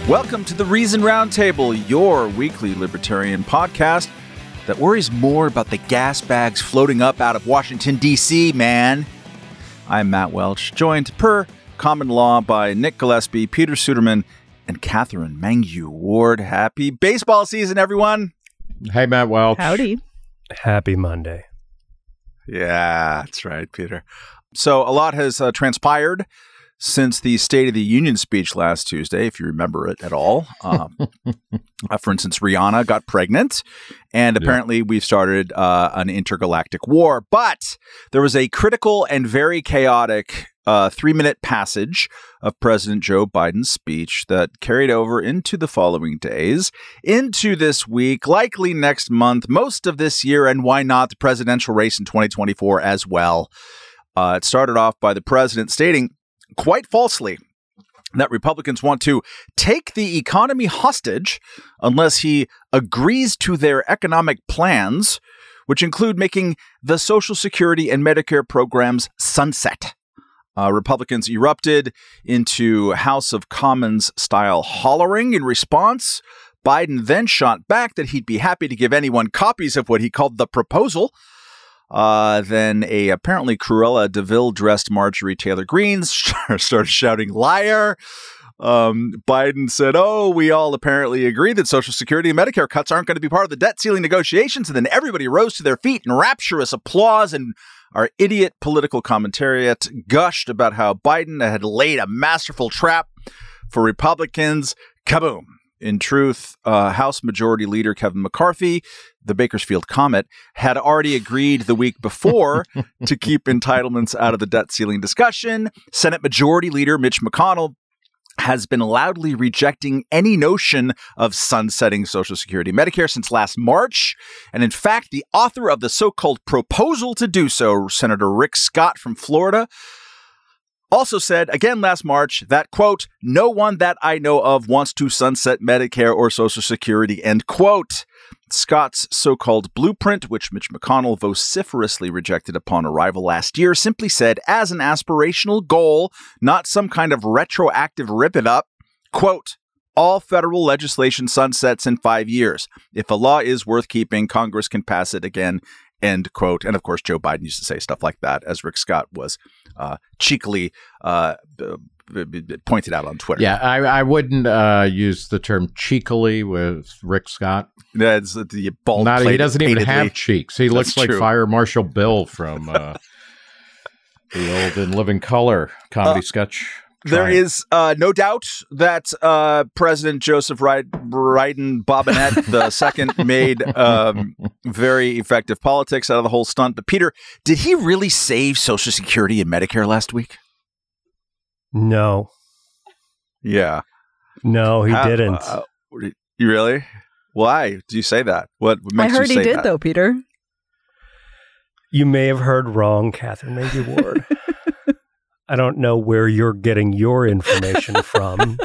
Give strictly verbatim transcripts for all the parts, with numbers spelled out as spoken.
Welcome to the Reason Roundtable, your weekly libertarian podcast that worries more about the gas bags floating up out of Washington, D C, man. I'm Matt Welch, joined per common law by Nick Gillespie, Peter Suderman, and Catherine Mangu Ward. Happy baseball season, everyone. Hey, Matt Welch. Howdy. Happy Monday. Yeah, that's right, Peter. So a lot has uh, transpired since the State of the Union speech last Tuesday, if you remember it at all. Um, uh, for instance, Rihanna got pregnant, and apparently yeah. we've started uh, an intergalactic war. But there was a critical and very chaotic uh, three-minute passage of President Joe Biden's speech that carried over into the following days, into this week, likely next month, most of this year, and why not the presidential race in twenty twenty-four as well. Uh, it started off by the president stating, quite falsely, that Republicans want to take the economy hostage unless he agrees to their economic plans, which include making the Social Security and Medicare programs sunset. Uh, Republicans erupted into House of Commons-style hollering in response. Biden then shot back that he'd be happy to give anyone copies of what he called the proposal. Uh, then a apparently Cruella de Vil dressed Marjorie Taylor Greene started shouting liar. Um, Biden said, oh, we all apparently agree that Social Security and Medicare cuts aren't going to be part of the debt ceiling negotiations. And then everybody rose to their feet in rapturous applause, and our idiot political commentariat gushed about how Biden had laid a masterful trap for Republicans. Kaboom. In truth, uh, House Majority Leader Kevin McCarthy, the Bakersfield Comet, had already agreed the week before to keep entitlements out of the debt ceiling discussion. Senate Majority Leader Mitch McConnell has been loudly rejecting any notion of sunsetting Social Security and Medicare since last March. And in fact, the author of the so-called proposal to do so, Senator Rick Scott from Florida, also said, again last March, that, quote, no one that I know of wants to sunset Medicare or Social Security, end quote. Scott's so-called blueprint, which Mitch McConnell vociferously rejected upon arrival last year, simply said, as an aspirational goal, not some kind of retroactive rip-it-up, quote, all federal legislation sunsets in five years. If a law is worth keeping, Congress can pass it again, end quote. And of course, Joe Biden used to say stuff like that, as Rick Scott was uh, cheekily uh, b- b- pointed out on Twitter. Yeah, I, I wouldn't uh, use the term cheekily with Rick Scott. That's the bald. Not, he doesn't even paintedly. have cheeks. He looks That's like true. Fire Marshal Bill from uh, the old In Living Color comedy uh, sketch. There is uh, no doubt that uh, President Joseph Biden Bobinette the second made um, very effective politics out of the whole stunt. But Peter, did he really save Social Security and Medicare last week? No. Yeah. No, he How, didn't. Uh, you really? Why do you say that? What makes I heard you say he did, that? though, Peter. You may have heard wrong, Catherine Mangu Ward. I don't know where you're getting your information from.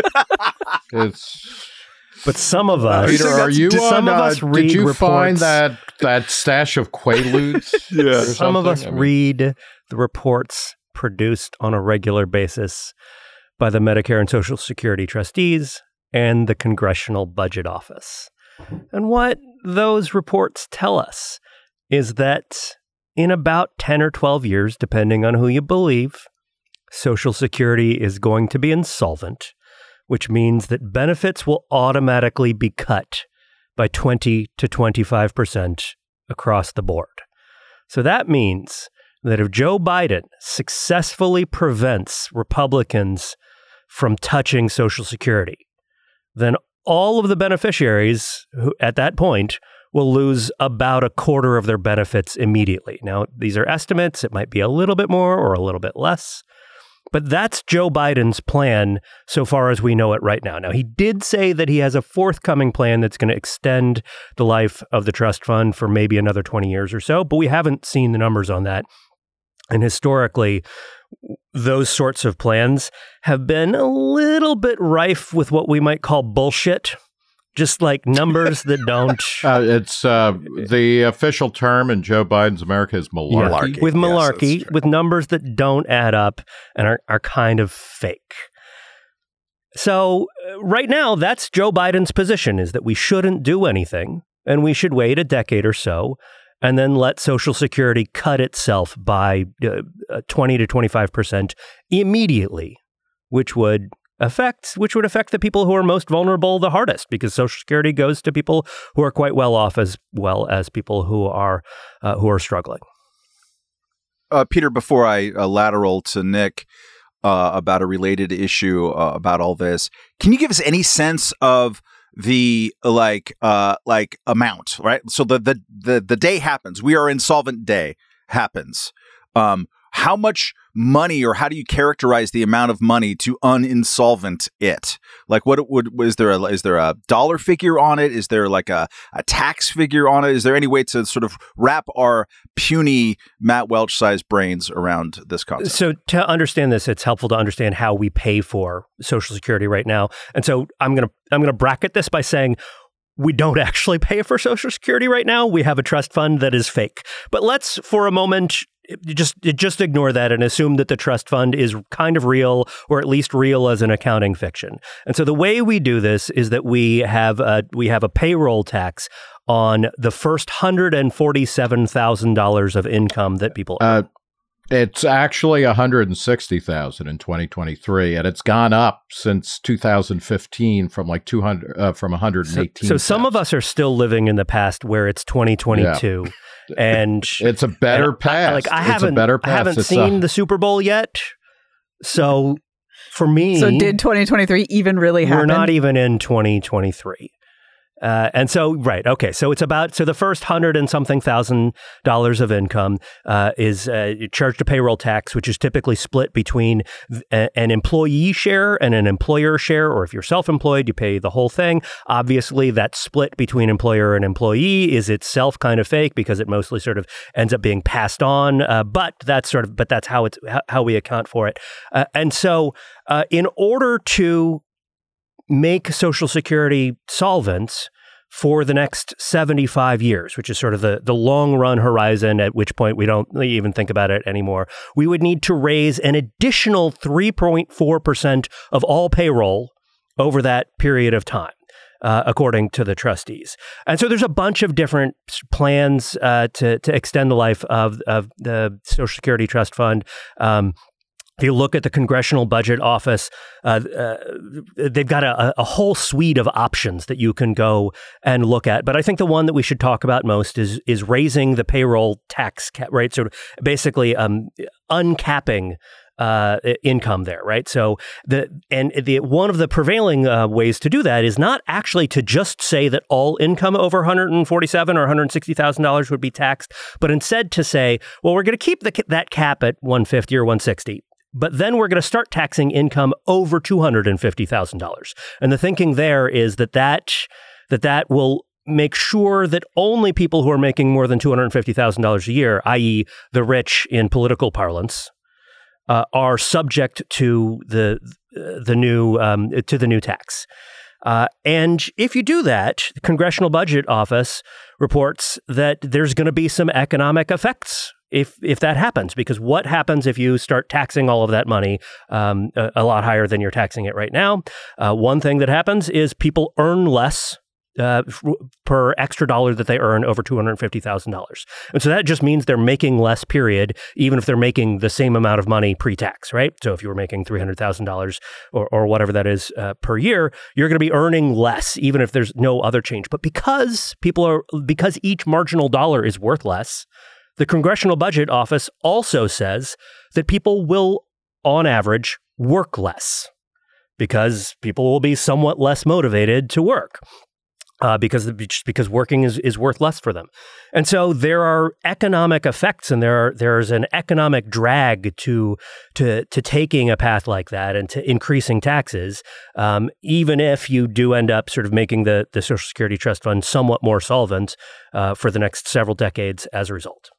It's but some of us, Peter, are you some on, of us uh, read did you reports, find that that stash of Quaaludes? Yeah. Some of us I mean, read the reports produced on a regular basis by the Medicare and Social Security trustees and the Congressional Budget Office. And what those reports tell us is that in about ten or twelve years, depending on who you believe, Social Security is going to be insolvent, which means that benefits will automatically be cut by twenty to twenty-five percent across the board. So that means that if Joe Biden successfully prevents Republicans from touching Social Security, then all of the beneficiaries who, at that point, will lose about a quarter of their benefits immediately. Now, these are estimates. It might be a little bit more or a little bit less. But that's Joe Biden's plan so far as we know it right now. Now, he did say that he has a forthcoming plan that's going to extend the life of the trust fund for maybe another twenty years or so, but we haven't seen the numbers on that. And historically, those sorts of plans have been a little bit rife with what we might call bullshit. Just like numbers that don't. Uh, it's uh, the official term in Joe Biden's America is malarkey. Yeah, with malarkey, yes, with numbers that don't add up and are, are kind of fake. So uh, right now, that's Joe Biden's position, is that we shouldn't do anything and we should wait a decade or so and then let Social Security cut itself by uh, twenty to twenty-five percent immediately, which would affect which would affect the people who are most vulnerable the hardest, because Social Security goes to people who are quite well off as well as people who are uh, who are struggling. Uh, Peter, before I uh, lateral to Nick uh, about a related issue uh, about all this, can you give us any sense of the like uh, like amount, right? So the, the the the day happens. We are insolvent day happens. Um, how much money, or how do you characterize the amount of money to uninsolvent it? Like, what would is there a is there a dollar figure on it? Is there like a, a tax figure on it? Is there any way to sort of wrap our puny Matt Welch sized brains around this concept? So to understand this, it's helpful to understand how we pay for Social Security right now. And so I'm gonna I'm gonna bracket this by saying, we don't actually pay for Social Security right now. We have a trust fund that is fake. But let's, for a moment, just just ignore that and assume that the trust fund is kind of real, or at least real as an accounting fiction. And so the way we do this is that we have a, we have a payroll tax on the first one hundred forty-seven thousand dollars of income that people earn. Uh, it's actually one hundred sixty thousand dollars in twenty twenty-three, and it's gone up since two thousand fifteen from like two hundred uh, from one hundred eighteen. So, so some of us are still living in the past where it's twenty twenty-two. Yeah. And it's a better pass. I, like I it's haven't, a better pass. I haven't it's seen a, the Super Bowl yet, so for me, so did twenty twenty-three even really happen? We're not even in twenty twenty-three. Uh, and so, right, okay, so it's about, so the first hundred and something thousand dollars of income uh, is uh, charged a payroll tax, which is typically split between a, an employee share and an employer share, or if you're self-employed, you pay the whole thing. Obviously, that split between employer and employee is itself kind of fake, because it mostly sort of ends up being passed on, uh, but that's sort of, but that's how it's, how we account for it. Uh, and so, uh, in order to make Social Security solvent for the next seventy-five years, which is sort of the, the long run horizon, at which point we don't even think about it anymore, we would need to raise an additional three point four percent of all payroll over that period of time, uh, according to the trustees. And so there's a bunch of different plans uh, to, to extend the life of, of the Social Security Trust Fund. Um, If you look at the Congressional Budget Office, uh, uh, they've got a, a whole suite of options that you can go and look at. But I think the one that we should talk about most is is raising the payroll tax cap, right? So basically um, uncapping uh, income there, right? So the and the one of the prevailing uh, ways to do that is not actually to just say that all income over one hundred forty-seven thousand dollars or one hundred sixty thousand dollars would be taxed, but instead to say, well, we're going to keep the, that cap at one hundred fifty thousand dollars or one hundred sixty thousand dollars. But then we're going to start taxing income over two hundred fifty thousand dollars. And the thinking there is that that, that, that will make sure that only people who are making more than two hundred fifty thousand dollars a year, that is the rich in political parlance, uh, are subject to the the new um, to the new tax. Uh, and if you do that, the Congressional Budget Office reports that there's going to be some economic effects if if that happens, because what happens if you start taxing all of that money um, a, a lot higher than you're taxing it right now? Uh, one thing that happens is people earn less uh, f- per extra dollar that they earn over two hundred fifty thousand dollars. And so that just means they're making less, period, even if they're making the same amount of money pre-tax, right? So if you were making three hundred thousand dollars or, or whatever that is uh, per year, you're going to be earning less, even if there's no other change. But because people are, because each marginal dollar is worth less, the Congressional Budget Office also says that people will, on average, work less, because people will be somewhat less motivated to work. Uh, because just because working is, is worth less for them. And so there are economic effects, and there are, there's an economic drag to to to taking a path like that and to increasing taxes, um, even if you do end up sort of making the, the Social Security Trust Fund somewhat more solvent uh, for the next several decades as a result.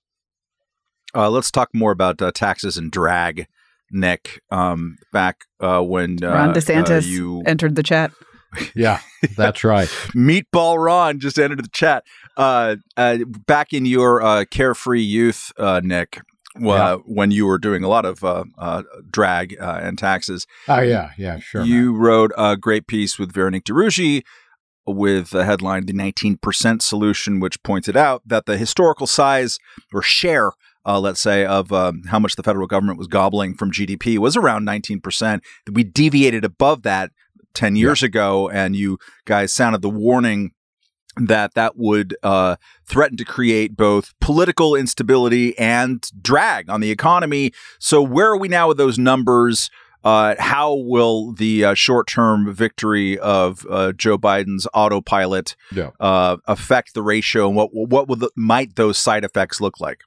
Uh, let's talk more about uh, taxes and drag, Nick. Um, back uh, when uh, Ron DeSantis uh, you entered the chat. Yeah, that's right. Meatball Ron just entered the chat. Uh, uh, back in your uh, carefree youth, uh, Nick, Well, yeah. When you were doing a lot of uh, uh, drag uh, and taxes. Oh, yeah. Yeah, sure. You man. wrote a great piece with Veronique de Rougy with the headline, The nineteen percent Solution, which pointed out that the historical size or share, uh, let's say, of um, how much the federal government was gobbling from G D P was around nineteen percent. We deviated above that ten years yeah. ago, and you guys sounded the warning that that would uh, threaten to create both political instability and drag on the economy. So where are we now with those numbers? Uh, how will the uh, short-term victory of uh, Joe Biden's autopilot yeah. uh, affect the ratio, and what what would the, might those side effects look like?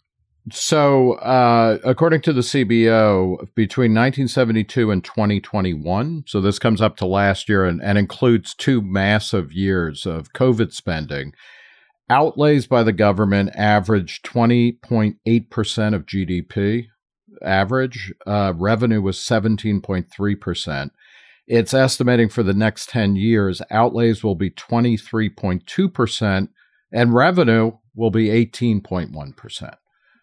So, uh, according to the C B O, between nineteen seventy-two and twenty twenty-one, so this comes up to last year and, and includes two massive years of COVID spending, outlays by the government averaged twenty point eight percent of G D P. Average. Uh, revenue was seventeen point three percent. It's estimating for the next ten years, outlays will be twenty-three point two percent and revenue will be eighteen point one percent.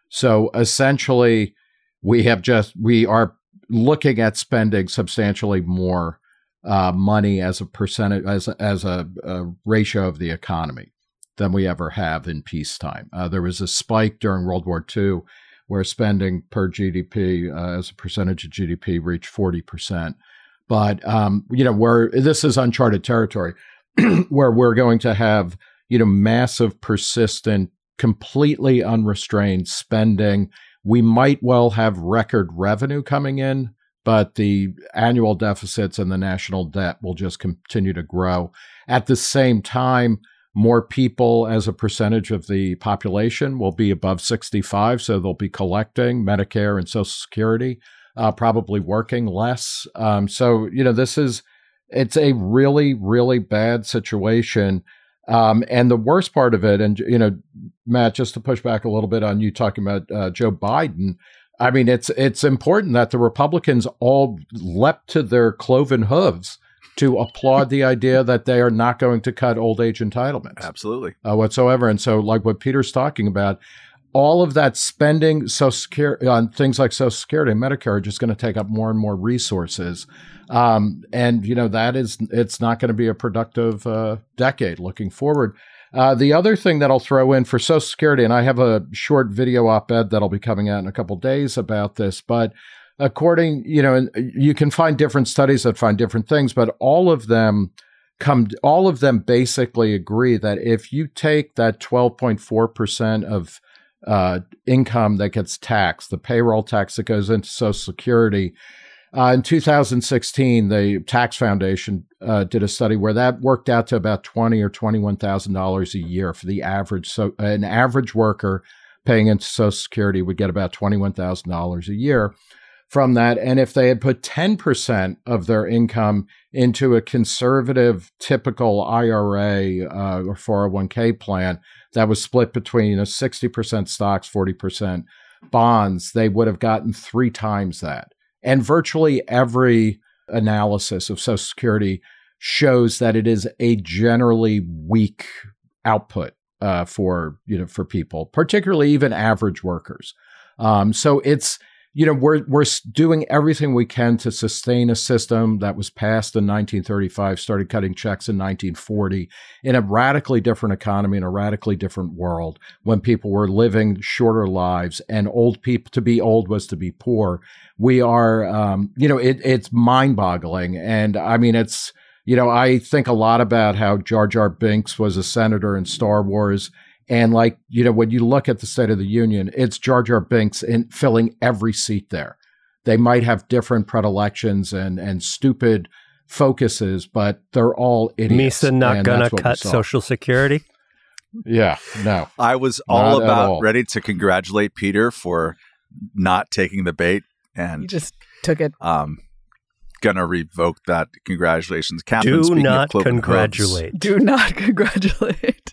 So essentially, we have just, we are looking at spending substantially more uh, money as a percentage, as a, as a, a ratio of the economy than we ever have in peacetime. Uh, there was a spike during World War Two where spending per G D P uh, as a percentage of G D P reached forty percent. But, um, you know, where this is uncharted territory, where we're going to have, you know, massive, persistent, completely unrestrained spending. We might well have record revenue coming in, but the annual deficits and the national debt will just continue to grow. At the same time, more people as a percentage of the population will be above sixty-five, so they'll be collecting Medicare and Social Security, uh, probably working less. Um, so, you know, this is, it's a really, really bad situation. Um, and the worst part of it, and, you know, Matt, just to push back a little bit on you talking about uh, Joe Biden, I mean, it's it's important that the Republicans all leapt to their cloven hooves to applaud the idea that they are not going to cut old age entitlements. Absolutely. Uh, whatsoever. And so, like what Peter's talking about, all of that spending Social Security, on things like Social Security and Medicare are just going to take up more and more resources. Um, and, you know, that is, it's not going to be a productive uh, decade looking forward. Uh, the other thing that I'll throw in for Social Security, and I have a short video op-ed that'll be coming out in a couple of days about this, but according, you know, you can find different studies that find different things, but all of them come, all of them basically agree that if you take that twelve point four percent of uh, income that gets taxed, the payroll tax that goes into Social Security, uh, in two thousand sixteen, the Tax Foundation uh, did a study where that worked out to about twenty thousand dollars or twenty-one thousand dollars a year for the average. So an average worker paying into Social Security would get about twenty-one thousand dollars a year from that. And if they had put ten percent of their income into a conservative, typical I R A uh, or four oh one k plan that was split between, you know, sixty percent stocks, forty percent bonds, they would have gotten three times that. And virtually every analysis of Social Security shows that it is a generally weak output uh, for, you know, for people, particularly even average workers. Um, so it's, you know, we're we're doing everything we can to sustain a system that was passed in nineteen thirty-five, started cutting checks in nineteen forty, in a radically different economy, in a radically different world, when people were living shorter lives and old people, to be old was to be poor. We are, um, you know, it, it's mind-boggling. And I mean, it's, you know, I think a lot about how Jar Jar Binks was a senator in Star Wars. And like, you know, when you look at the State of the Union, it's Jar Jar Binks in filling every seat there. They might have different predilections and, and stupid focuses, but they're all idiots. Misa not going to cut Social Security? Yeah, no. I was all about all. ready to congratulate Peter for not taking the bait. And you just took it. Um, gonna revoke that. Congratulations, Catherine. Do not congratulate. Do not congratulate.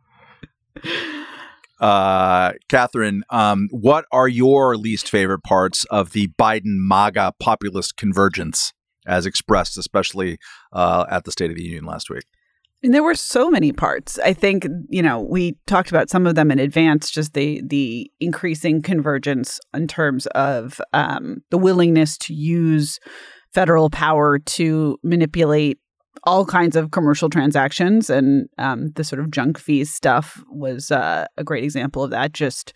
Uh, Catherine, um, what are your least favorite parts of the Biden MAGA populist convergence as expressed, especially uh, at the State of the Union last week? And there were so many parts. I think, you know, we talked about some of them in advance, just the the increasing convergence in terms of um, the willingness to use federal power to manipulate all kinds of commercial transactions. And um, the sort of junk fees stuff was uh, a great example of that. Just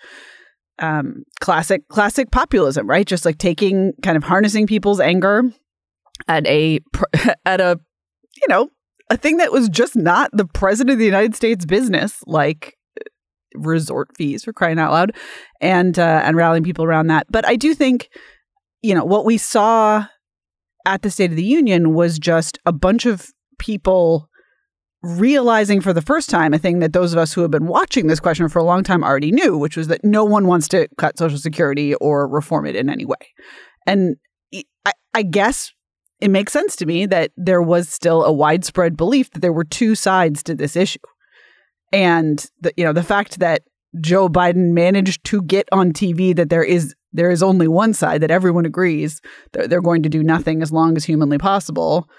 um, classic, classic populism, right? Just like taking, kind of harnessing people's anger at a, at a, you know, a thing that was just not the president of the United States business, like resort fees, for crying out loud, and uh, and rallying people around that. But I do think, you know, what we saw at the State of the Union was just a bunch of people realizing for the first time a thing that those of us who have been watching this question for a long time already knew, which was that no one wants to cut Social Security or reform it in any way. And I, I guess it makes sense to me that there was still a widespread belief that there were two sides to this issue. And the, you know, the fact that Joe Biden managed to get on T V that there is there is only one side, that everyone agrees that they're going to do nothing as long as humanly possible,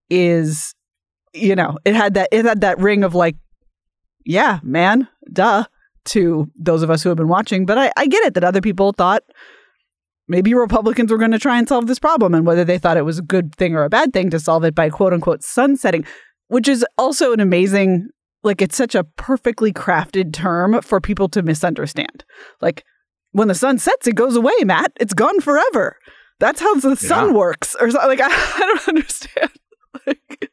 is, you know, it had that it had that ring of like, yeah, man, duh, to those of us who have been watching. But I, I get it that other people thought maybe Republicans were going to try and solve this problem, and whether they thought it was a good thing or a bad thing to solve it by quote unquote sunsetting, which is also an amazing, like, it's such a perfectly crafted term for people to misunderstand. Like, when the sun sets, it goes away, Matt. It's gone forever. That's how the sun yeah. works. Or something. Like, I, I don't understand. Like,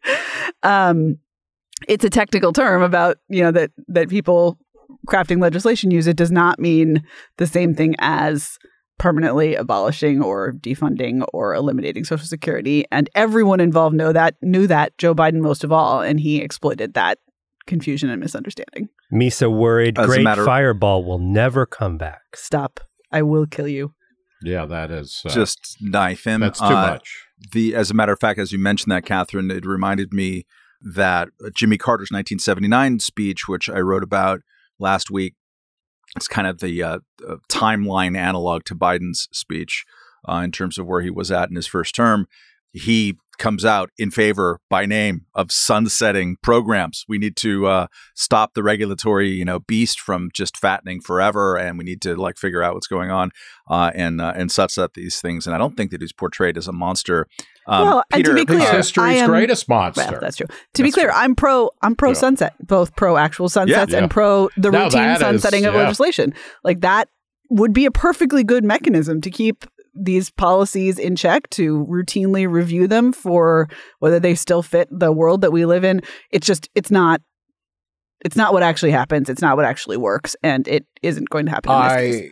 um, it's a technical term about, you know, that that people crafting legislation use. It does not mean the same thing as permanently abolishing or defunding or eliminating Social Security. And everyone involved know that, knew that, Joe Biden most of all, and he exploited that confusion and misunderstanding. Me so worried, As a great matter- fireball will never come back. Stop. I will kill you. Yeah, that is uh, Just knife him. that's too Uh, much. The, as a matter of fact, as you mentioned that, Catherine, it reminded me that Jimmy Carter's nineteen seventy-nine speech, which I wrote about last week, it's kind of the uh, uh, timeline analog to Biden's speech uh, in terms of where he was at in his first term. He comes out in favor by name of sunsetting programs. We need to uh, stop the regulatory, you know, beast from just fattening forever, and we need to like figure out what's going on uh, and uh, and sunset these things. And I don't think that he's portrayed as a monster. Um, Well, and to Peter, be clear, He's I history's am- greatest monster. Well, that's true. To be That's clear, true. I'm pro. I'm pro Yeah. sunset, both pro actual sunsets Yeah. and pro the Now routine that is- sunsetting of yeah. legislation. Like, that would be a perfectly good mechanism to keep these policies in check, to routinely review them for whether they still fit the world that we live in. It's just, it's not. It's not what actually happens. It's not what actually works, and it isn't going to happen in this case.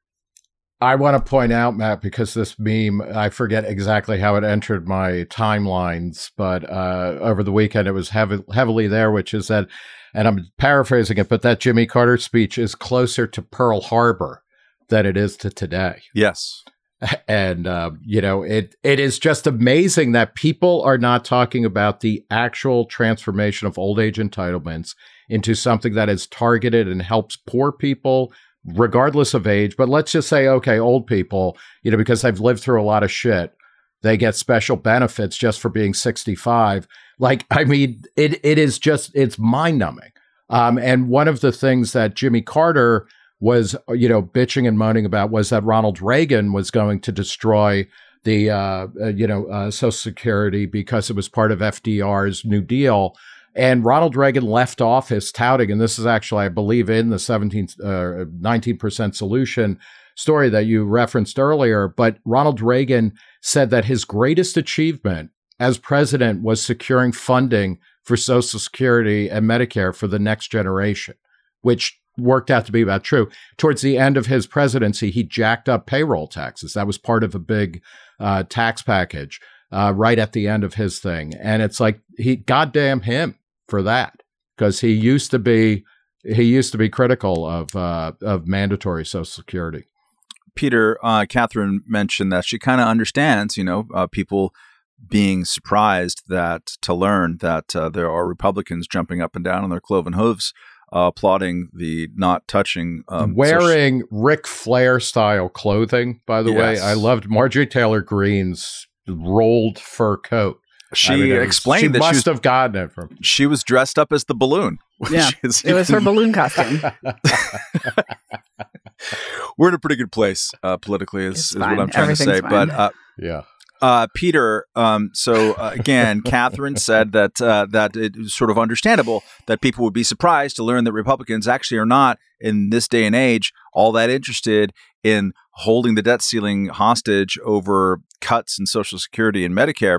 I I want to point out, Matt, because this meme, I forget exactly how it entered my timelines, but uh, over the weekend it was heavy, heavily there, which is that, and I'm paraphrasing it, but that Jimmy Carter speech is closer to Pearl Harbor than it is to today. yes. And, uh, you know, it it is just amazing that people are not talking about the actual transformation of old age entitlements into something that is targeted and helps poor people, regardless of age. But let's just say, okay, old people, you know, because they've lived through a lot of shit, they get special benefits just for being sixty-five. Like, I mean, it it is just, it's mind numbing. Um, and one of the things that Jimmy Carter was, you know, bitching and moaning about was that Ronald Reagan was going to destroy the, uh, uh, you know, uh, Social Security because it was part of F D R's New Deal. And Ronald Reagan left office touting, and this is actually, I believe, in the seventeen, uh, nineteen percent solution story that you referenced earlier. But Ronald Reagan said that his greatest achievement as president was securing funding for Social Security and Medicare for the next generation, which worked out to be about true. Towards the end of his presidency, he jacked up payroll taxes. That was part of a big uh, tax package uh, right at the end of his thing. And it's like, he goddamn him for that, because he used to be he used to be critical of uh, of mandatory Social Security. Peter, uh, Catherine mentioned that she kind of understands, you know, uh, people being surprised that to learn that uh, there are Republicans jumping up and down on their cloven hooves, uh, applauding the not touching. Um, Wearing social- Ric Flair style clothing, by the Yes. way. I loved Marjorie Taylor Greene's rolled fur coat She I mean, it was- explained she that must she was, have gotten it from. she was dressed up as the balloon. which Yeah, is it was her even- balloon costume. We're in a pretty good place uh, politically, is, It's is what fine. I'm trying to say. Everything's But fine. uh, Yeah. Uh, Peter, um, so uh, again, Catherine said that uh, that it was sort of understandable that people would be surprised to learn that Republicans actually are not, in this day and age, all that interested in holding the debt ceiling hostage over cuts in Social Security and Medicare.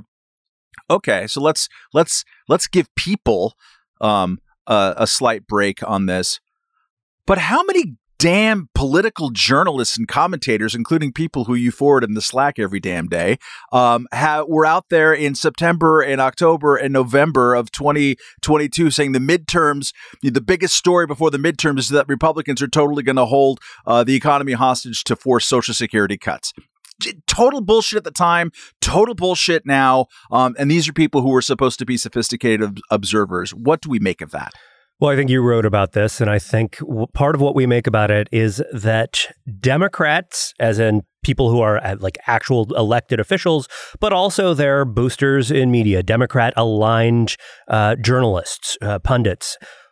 Okay, so let's let's let's give people um, a, a slight break on this. But how many damn political journalists and commentators, including people who you forward in the Slack every damn day, um, ha- were out there in September and October and November of twenty twenty-two saying the midterms, the biggest story before the midterms is that Republicans are totally going to hold uh, the economy hostage to force Social Security cuts. Total bullshit at the time, total bullshit now. Um, and these are people who were supposed to be sophisticated ob- observers. What do we make of that? Well, I think you wrote about this, and I think w- part of what we make about it is that Democrats, as in people who are uh, like actual elected officials, but also their boosters in media, Democrat-aligned uh, journalists, uh, pundits,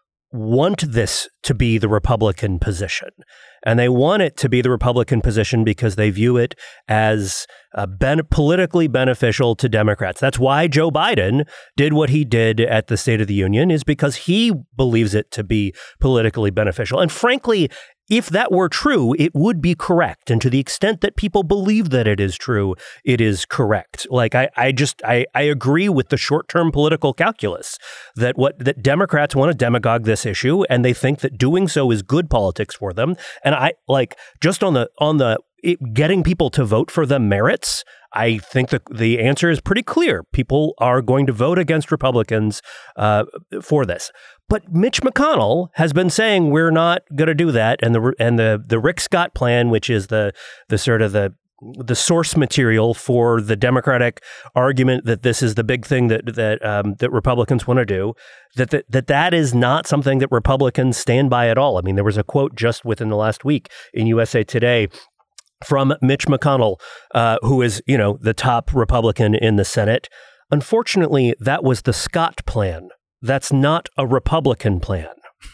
want this to be the Republican position. And they want it to be the Republican position because they view it as uh, ben- politically beneficial to Democrats. That's why Joe Biden did what he did at the State of the Union, is because he believes it to be politically beneficial. And frankly, if that were true, it would be correct. And to the extent that people believe that it is true, it is correct. Like, I, I just, I, I agree with the short-term political calculus that what, that Democrats want to demagogue this issue, and they think that doing so is good politics for them. And I, like, just on the, on the, it, getting people to vote for the merits, I think that the answer is pretty clear. People are going to vote against Republicans uh, for this. But Mitch McConnell has been saying we're not going to do that, and the and the the Rick Scott plan, which is the the sort of the the source material for the Democratic argument that this is the big thing that that um, that Republicans want to do, that, that that that is not something that Republicans stand by at all. I mean, there was a quote just within the last week in U S A Today from Mitch McConnell, uh, who is, you know, the top Republican in the Senate. Unfortunately, that was the Scott plan. That's not a Republican plan.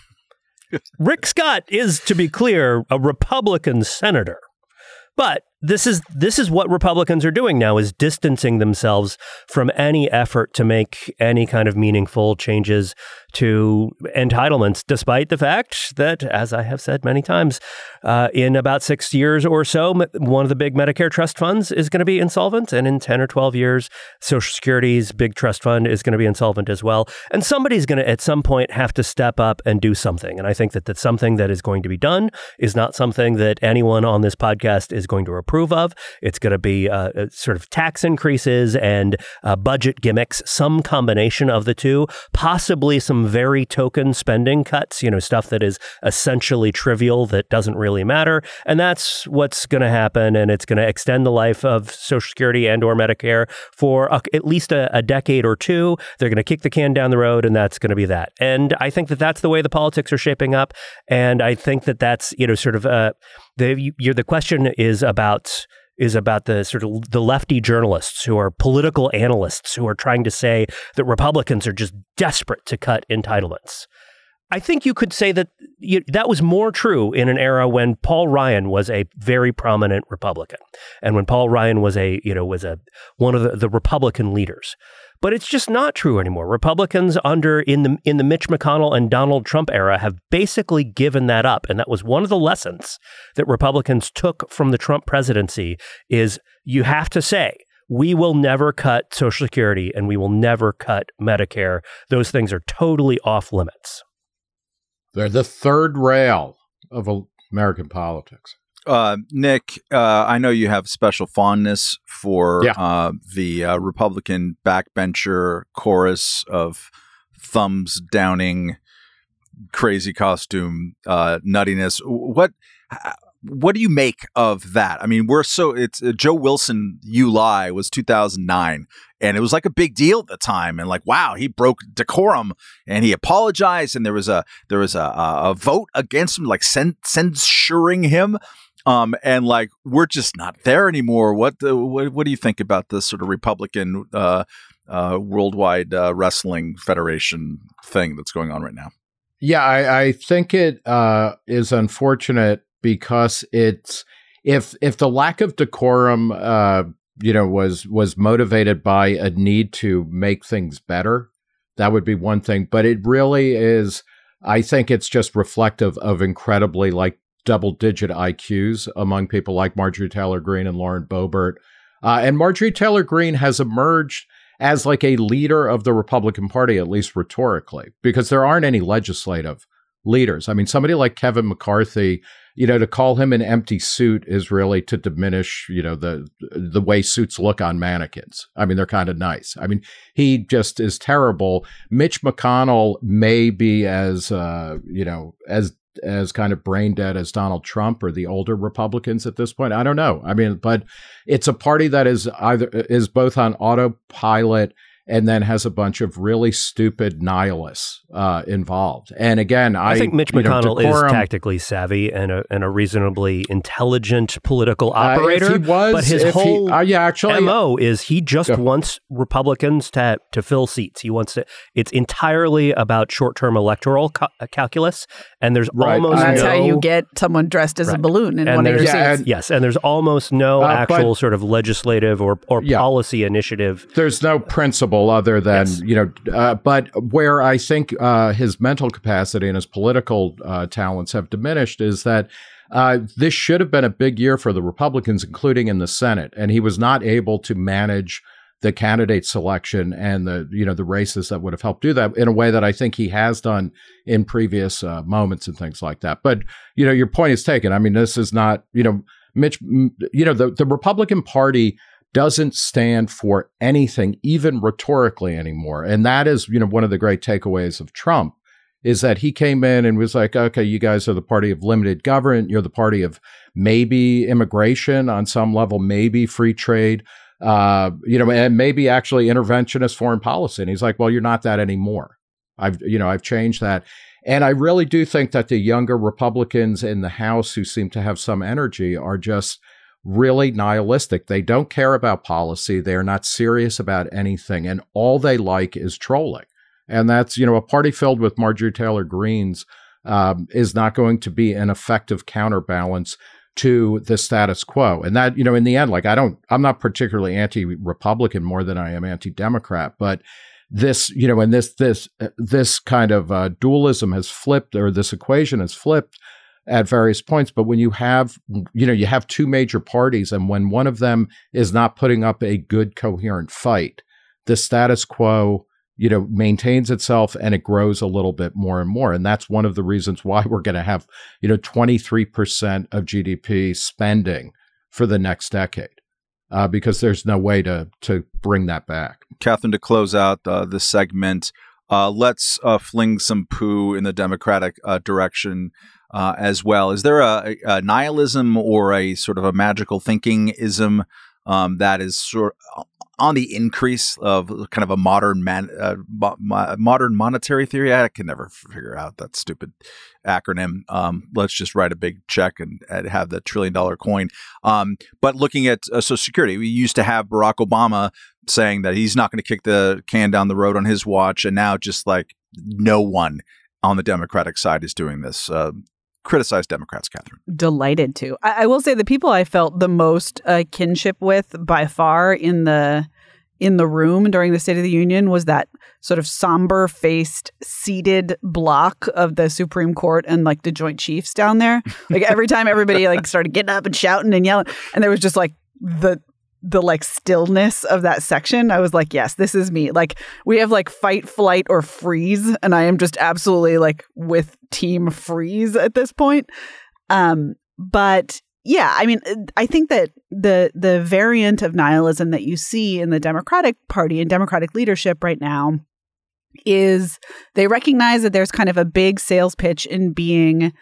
Rick Scott is, to be clear, a Republican senator. But this is this is what Republicans are doing now, is distancing themselves from any effort to make any kind of meaningful changes to entitlements, despite the fact that, as I have said many times, uh, in about six years or so, one of the big Medicare trust funds is going to be insolvent. And in ten or twelve years, Social Security's big trust fund is going to be insolvent as well. And somebody's going to, at some point, have to step up and do something. And I think that that's something that is going to be done is not something that anyone on this podcast is going to approve of. It's going to be uh, sort of tax increases and uh, budget gimmicks, some combination of the two, possibly some very token spending cuts, you know, stuff that is essentially trivial that doesn't really matter. And that's what's going to happen. And it's going to extend the life of Social Security and or Medicare for a, at least a, a decade or two. They're going to kick the can down the road, and that's going to be that. And I think that that's the way the politics are shaping up. And I think that that's, you know, sort of uh, the you're, the question is about is about the sort of the lefty journalists who are political analysts who are trying to say that Republicans are just desperate to cut entitlements. I think you could say that you, that was more true in an era when Paul Ryan was a very prominent Republican, and when Paul Ryan was a you know was a one of the, the Republican leaders. But it's just not true anymore. Republicans under in the in the Mitch McConnell and Donald Trump era have basically given that up. And that was one of the lessons that Republicans took from the Trump presidency is you have to say, we will never cut Social Security and we will never cut Medicare. Those things are totally off limits. They're the third rail of American politics. Uh, Nick, uh, I know you have special fondness for yeah. uh, the uh, Republican backbencher chorus of thumbs downing, crazy costume uh, nuttiness. What what do you make of that? I mean, we're so it's uh, Joe Wilson, You Lie was two thousand nine, and it was like a big deal at the time. And like, wow, he broke decorum and he apologized, and there was a there was a, a vote against him, like cen- censuring him. Um, and like, we're just not there anymore. What, the, what, what do you think about this sort of Republican, uh, uh, worldwide uh, wrestling federation thing that's going on right now. Yeah, I, I think it uh, is unfortunate because it's if if the lack of decorum, uh, you know, was was motivated by a need to make things better, that would be one thing. But it really is. I think it's just reflective of incredibly like double digit I Qs among people like Marjorie Taylor Greene and Lauren Boebert. Uh, and Marjorie Taylor Greene has emerged as like a leader of the Republican Party, at least rhetorically, because there aren't any legislative leaders. I mean, somebody like Kevin McCarthy, you know, to call him an empty suit is really to diminish, you know, the the way suits look on mannequins. I mean, they're kind of nice. I mean, he just is terrible. Mitch McConnell may be as, uh, you know, as as kind of brain dead as Donald Trump or the older Republicans at this point. I don't know. I mean, but it's a party that is either is both on autopilot and then has a bunch of really stupid nihilists uh, involved. And again, I, I think Mitch McConnell know, decorum, is tactically savvy and a, and a reasonably intelligent political operator. Uh, if he was, but his whole he, uh, yeah, actually, M O is he just go. wants Republicans to to fill seats. He wants to. It's entirely about short-term electoral ca- calculus, and there's right. almost That's no, how you get someone dressed as right. a balloon in and one of your yeah, seats. and, yes, and there's almost no uh, actual sort of legislative or or yeah. policy initiative. There's no principle other than, yes. you know, uh, but where I think uh, his mental capacity and his political uh, talents have diminished is that uh, this should have been a big year for the Republicans, including in the Senate. And he was not able to manage the candidate selection and the, you know, the races that would have helped do that in a way that I think he has done in previous uh, moments and things like that. But, you know, your point is taken. I mean, this is not, you know, Mitch, you know, the, the Republican Party doesn't stand for anything, even rhetorically anymore. And that is, you know, one of the great takeaways of Trump is that he came in and was like, okay, you guys are the party of limited government. You're the party of maybe immigration on some level, maybe free trade, uh, you know, and maybe actually interventionist foreign policy. And he's like, well, you're not that anymore. I've, you know, I've changed that. And I really do think that the younger Republicans in the House who seem to have some energy are just really nihilistic. They don't care about policy. They're not serious about anything. And all they like is trolling. And that's, you know, a party filled with Marjorie Taylor Greenes um, is not going to be an effective counterbalance to the status quo. And that, you know, in the end, like, I don't, I'm not particularly anti-Republican more than I am anti-Democrat, but this, you know, and this, this, this kind of uh, dualism has flipped, or this equation has flipped at various points. But when you have, you know, you have two major parties, and when one of them is not putting up a good, coherent fight, the status quo, you know, maintains itself and it grows a little bit more and more. And that's one of the reasons why we're going to have, you know, twenty-three percent of G D P spending for the next decade. Uh, because there's no way to to bring that back. Catherine, to close out uh, this segment, uh, let's uh, fling some poo in the Democratic uh, direction uh, as well. Is there a, a nihilism or a sort of a magical thinking-ism um, that is sort of on the increase of kind of a modern man, uh, mo- modern monetary theory? I can never figure out that stupid acronym. Um, let's just write a big check and, and have the trillion dollar coin. Um, but looking at uh, Social Security, we used to have Barack Obama saying that he's not going to kick the can down the road on his watch. And now just like no one on the Democratic side is doing this. Uh, criticize Democrats, Catherine. Delighted to. I, I will say the people I felt the most uh, kinship with by far in the in the room during the State of the Union was that sort of somber-faced, seated block of the Supreme Court and like the Joint Chiefs down there. Like every time everybody like started getting up and shouting and yelling, and there was just like the the like stillness of that section. I was like, yes, this is me. Like we have like fight, flight, or freeze, and I am just absolutely like with team freeze at this point. Um, but yeah, I mean, I think that the the variant of nihilism that you see in the Democratic Party and Democratic leadership right now is they recognize that there's kind of a big sales pitch in being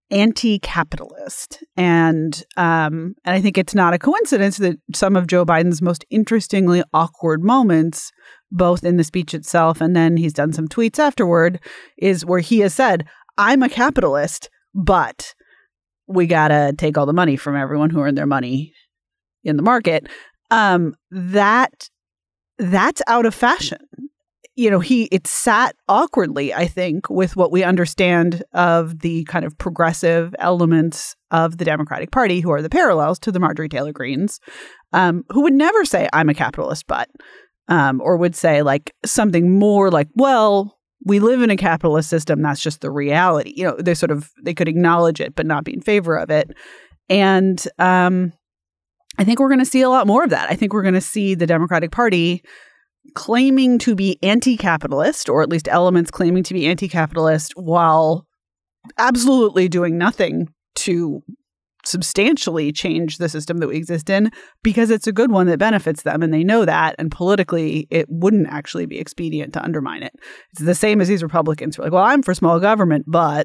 anti-capitalist. And um, and I think it's not a coincidence that some of Joe Biden's most interestingly awkward moments, both in the speech itself and then he's done some tweets afterward, is where he has said, I'm a capitalist, but we got to take all the money from everyone who earned their money in the market. Um, that that's out of fashion. You know, he it sat awkwardly, I think, with what we understand of the kind of progressive elements of the Democratic Party, who are the parallels to the Marjorie Taylor Greenes, um, who would never say, I'm a capitalist, but, um, or would say like something more like, well, we live in a capitalist system. That's just the reality. You know, they sort of, they could acknowledge it, but not be in favor of it. And um, I think we're going to see a lot more of that. I think we're going to see the Democratic Party claiming to be anti-capitalist, or at least elements claiming to be anti-capitalist, while absolutely doing nothing to substantially change the system that we exist in, because it's a good one that benefits them, and they know that, and politically it wouldn't actually be expedient to undermine it. It's the same as these Republicans who are like, well, I'm for small government, but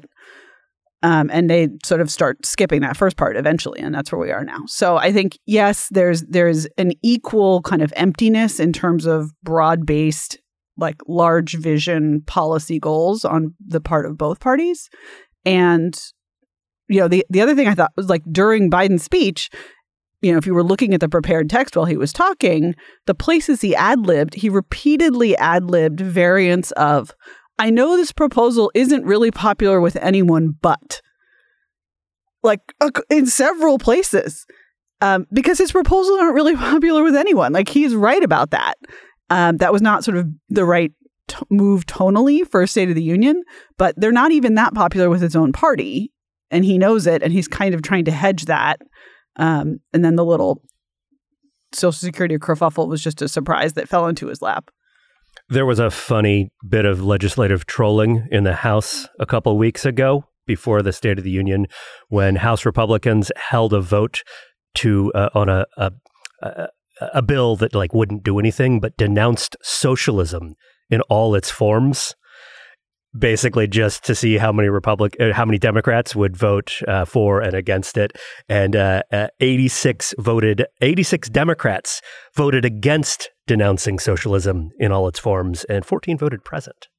Um, and they sort of start skipping that first part eventually, and that's where we are now. So I think, yes, there's there's an equal kind of emptiness in terms of broad-based, like large vision policy goals on the part of both parties. And, you know, the, the other thing I thought was like during Biden's speech, you know, if you were looking at the prepared text while he was talking, the places he ad-libbed, he repeatedly ad-libbed variants of, I know this proposal isn't really popular with anyone, but like uh, in several places, um, because his proposals aren't really popular with anyone. Like he's right about that. Um, that was not sort of the right t- move tonally for a State of the Union, but they're not even that popular with his own party. And he knows it. And he's kind of trying to hedge that. Um, and then the little Social Security kerfuffle was just a surprise that fell into his lap. There was a funny bit of legislative trolling in the House a couple weeks ago before the State of the Union, when House Republicans held a vote to uh, on a, a a a bill that like wouldn't do anything but denounced socialism in all its forms, basically just to see how many Republic uh, how many Democrats would vote uh, for and against it. And uh, uh, eighty-six voted eighty-six Democrats voted against denouncing socialism in all its forms, and fourteen voted present.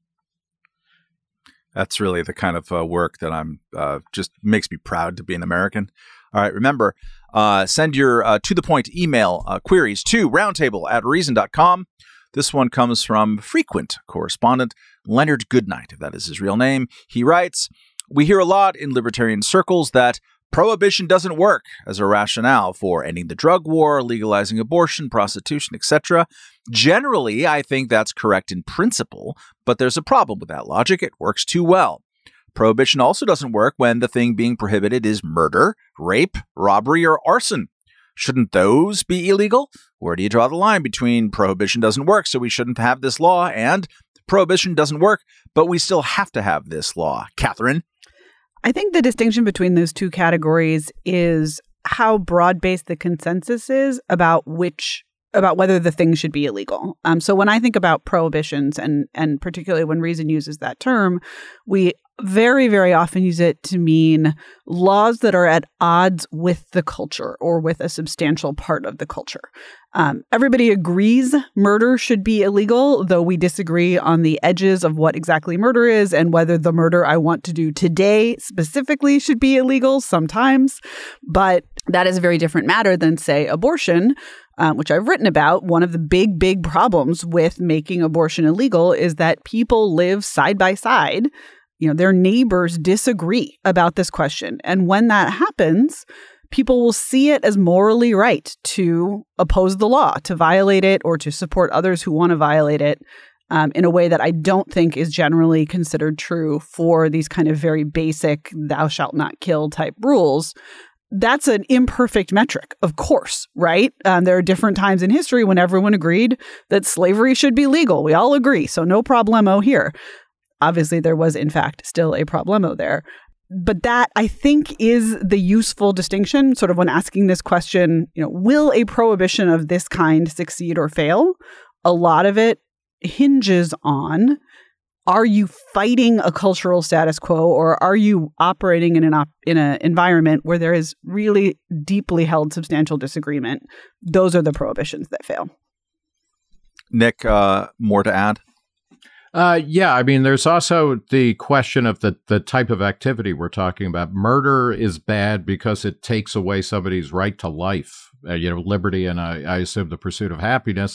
That's really the kind of uh, work that I'm uh, just makes me proud to be an American. All right, remember, uh, send your uh, to the point email uh, queries to roundtable at reason dot com. This one comes from frequent correspondent Leonard Goodnight, if that is his real name. He writes, we hear a lot in libertarian circles that prohibition doesn't work as a rationale for ending the drug war, legalizing abortion, prostitution, et cetera. Generally, I think that's correct in principle, but there's a problem with that logic. It works too well. Prohibition also doesn't work when the thing being prohibited is murder, rape, robbery, or arson. Shouldn't those be illegal? Where do you draw the line between prohibition doesn't work, so we shouldn't have this law, and prohibition doesn't work, but we still have to have this law? Catherine? I think the distinction between those two categories is how broad-based the consensus is about which about whether the thing should be illegal. Um, so when I think about prohibitions, and and particularly when Reason uses that term, we very, very often use it to mean laws that are at odds with the culture or with a substantial part of the culture. Um, everybody agrees murder should be illegal, though we disagree on the edges of what exactly murder is and whether the murder I want to do today specifically should be illegal sometimes. But that is a very different matter than, say, abortion, um, which I've written about. One of the big, big problems with making abortion illegal is that people live side by side. You know, their neighbors disagree about this question. And when that happens, people will see it as morally right to oppose the law, to violate it, or to support others who want to violate it um, in a way that I don't think is generally considered true for these kind of very basic thou shalt not kill type rules. That's an imperfect metric, of course, right? Um, there are different times in history when everyone agreed that slavery should be legal. We all agree, so no problemo here. Obviously, there was, in fact, still a problemo there. But that, I think, is the useful distinction, sort of when asking this question, you know, will a prohibition of this kind succeed or fail? A lot of it hinges on, are you fighting a cultural status quo, or are you operating in an op- in an environment where there is really deeply held substantial disagreement? Those are the prohibitions that fail. Nick, uh, more to add? Uh, yeah, I mean, there's also the question of the, the type of activity we're talking about. Murder is bad because it takes away somebody's right to life, uh, you know, liberty, and I, I assume the pursuit of happiness.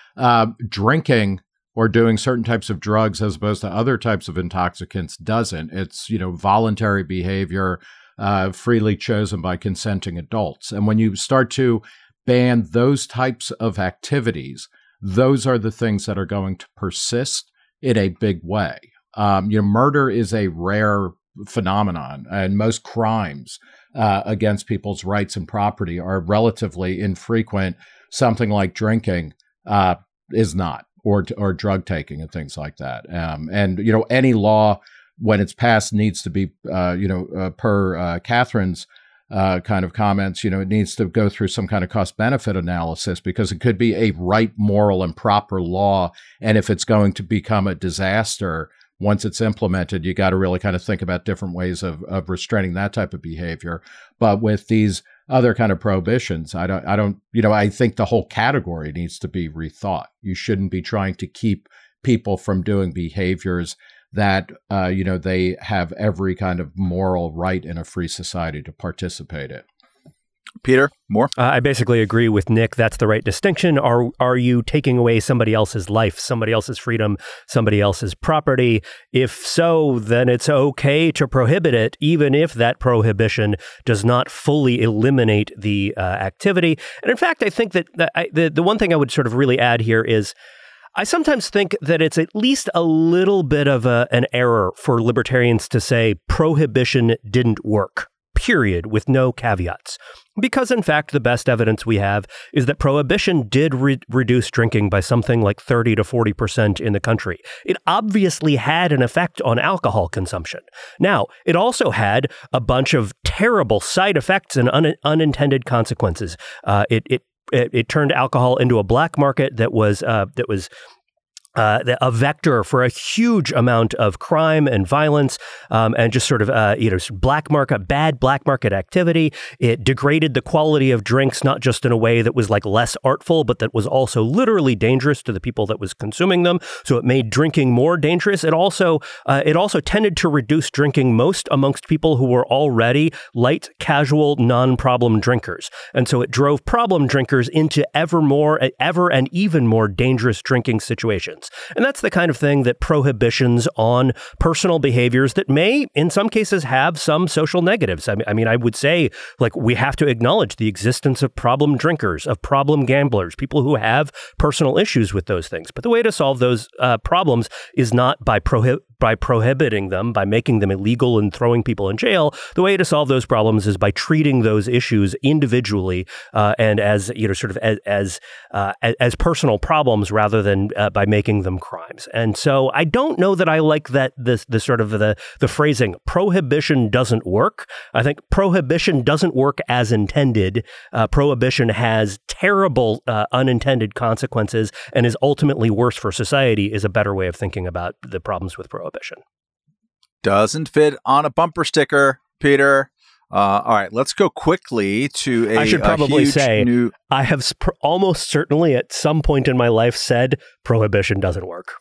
uh, drinking or doing certain types of drugs as opposed to other types of intoxicants doesn't. It's, you know, voluntary behavior, uh, freely chosen by consenting adults. And when you start to ban those types of activities, those are the things that are going to persist in a big way. Um, you know, murder is a rare phenomenon, and most crimes uh, against people's rights and property are relatively infrequent. Something like drinking uh, is not, or or drug taking and things like that. Um, and you know, any law when it's passed needs to be, uh, you know, uh, per uh, Catherine's uh, kind of comments, you know, it needs to go through some kind of cost benefit analysis, because it could be a right, moral, and proper law, and if it's going to become a disaster once it's implemented, you got to really kind of think about different ways of, of restraining that type of behavior. But with these other kind of prohibitions, I don't, I don't, you know, I think the whole category needs to be rethought. You shouldn't be trying to keep people from doing behaviors that, uh, you know, they have every kind of moral right in a free society to participate in. Peter, more? Uh, I basically agree with Nick. That's the right distinction. Are are you taking away somebody else's life, somebody else's freedom, somebody else's property? If so, then it's okay to prohibit it, even if that prohibition does not fully eliminate the uh, activity. And in fact, I think that the, I, the the one thing I would sort of really add here is, I sometimes think that it's at least a little bit of a, an error for libertarians to say prohibition didn't work, period, with no caveats. Because, in fact, the best evidence we have is that prohibition did re- reduce drinking by something like thirty to forty percent in the country. It obviously had an effect on alcohol consumption. Now, it also had a bunch of terrible side effects and un- unintended consequences. Uh, it, it It, it turned alcohol into a black market that was uh, that was uh, a vector for a huge amount of crime and violence, um, and just sort of uh, you know black market, bad black market activity. It degraded the quality of drinks, not just in a way that was like less artful, but that was also literally dangerous to the people that was consuming them. So it made drinking more dangerous. It also uh, it also tended to reduce drinking most amongst people who were already light, casual, non-problem drinkers, and so it drove problem drinkers into ever more, ever and even more dangerous drinking situations. And that's the kind of thing that prohibitions on personal behaviors that may, in some cases, have some social negatives. I mean, I mean, I would say, like, we have to acknowledge the existence of problem drinkers, of problem gamblers, people who have personal issues with those things. But the way to solve those uh, problems is not by prohib- by prohibiting them, by making them illegal and throwing people in jail. The way to solve those problems is by treating those issues individually uh, and as, you know, sort of as as, uh, as personal problems rather than uh, by making them crimes. And so I don't know that I like that this the sort of the the phrasing prohibition doesn't work. I think prohibition doesn't work as intended. Uh, prohibition has terrible uh, unintended consequences and is ultimately worse for society is a better way of thinking about the problems with prohibition. Doesn't fit on a bumper sticker, Peter. Uh, all right, let's go quickly to a I should probably say, new... I have sp- almost certainly at some point in my life said prohibition doesn't work.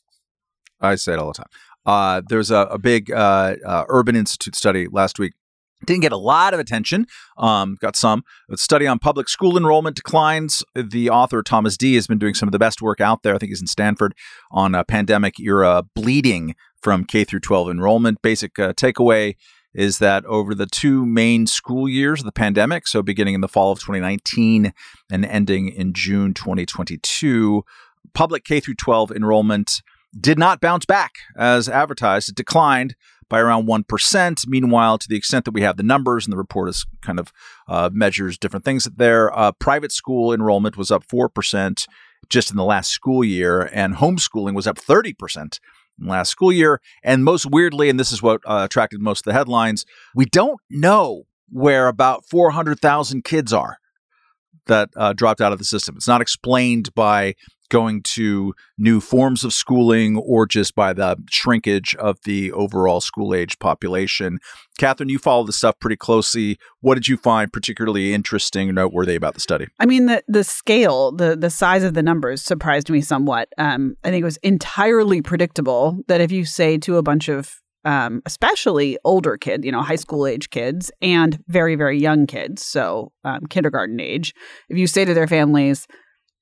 I say it all the time. Uh, there's a, a big uh, uh, Urban Institute study last week. Didn't get a lot of attention. Um, got some. A study on public school enrollment declines. The author, Thomas D., has been doing some of the best work out there. I think he's in Stanford on a pandemic era bleeding from K through twelve enrollment. Basic uh, takeaway is that over the two main school years of the pandemic, so beginning in the fall of twenty nineteen and ending in June twenty twenty-two, public K through twelve enrollment did not bounce back as advertised. It declined by around one percent. Meanwhile, to the extent that we have the numbers, and the report is kind of uh, measures different things there, uh, private school enrollment was up four percent just in the last school year, and homeschooling was up thirty percent in the last school year. And most weirdly, and this is what uh, attracted most of the headlines, we don't know where about four hundred thousand kids are that uh, dropped out of the system. It's not explained by going to new forms of schooling or just by the shrinkage of the overall school age population. Catherine, you follow this stuff pretty closely. What did you find particularly interesting or noteworthy about the study? I mean, the the scale, the the size of the numbers surprised me somewhat. Um, I think it was entirely predictable that if you say to a bunch of um, especially older kids, you know, high school age kids and very, very young kids, so um, kindergarten age, if you say to their families,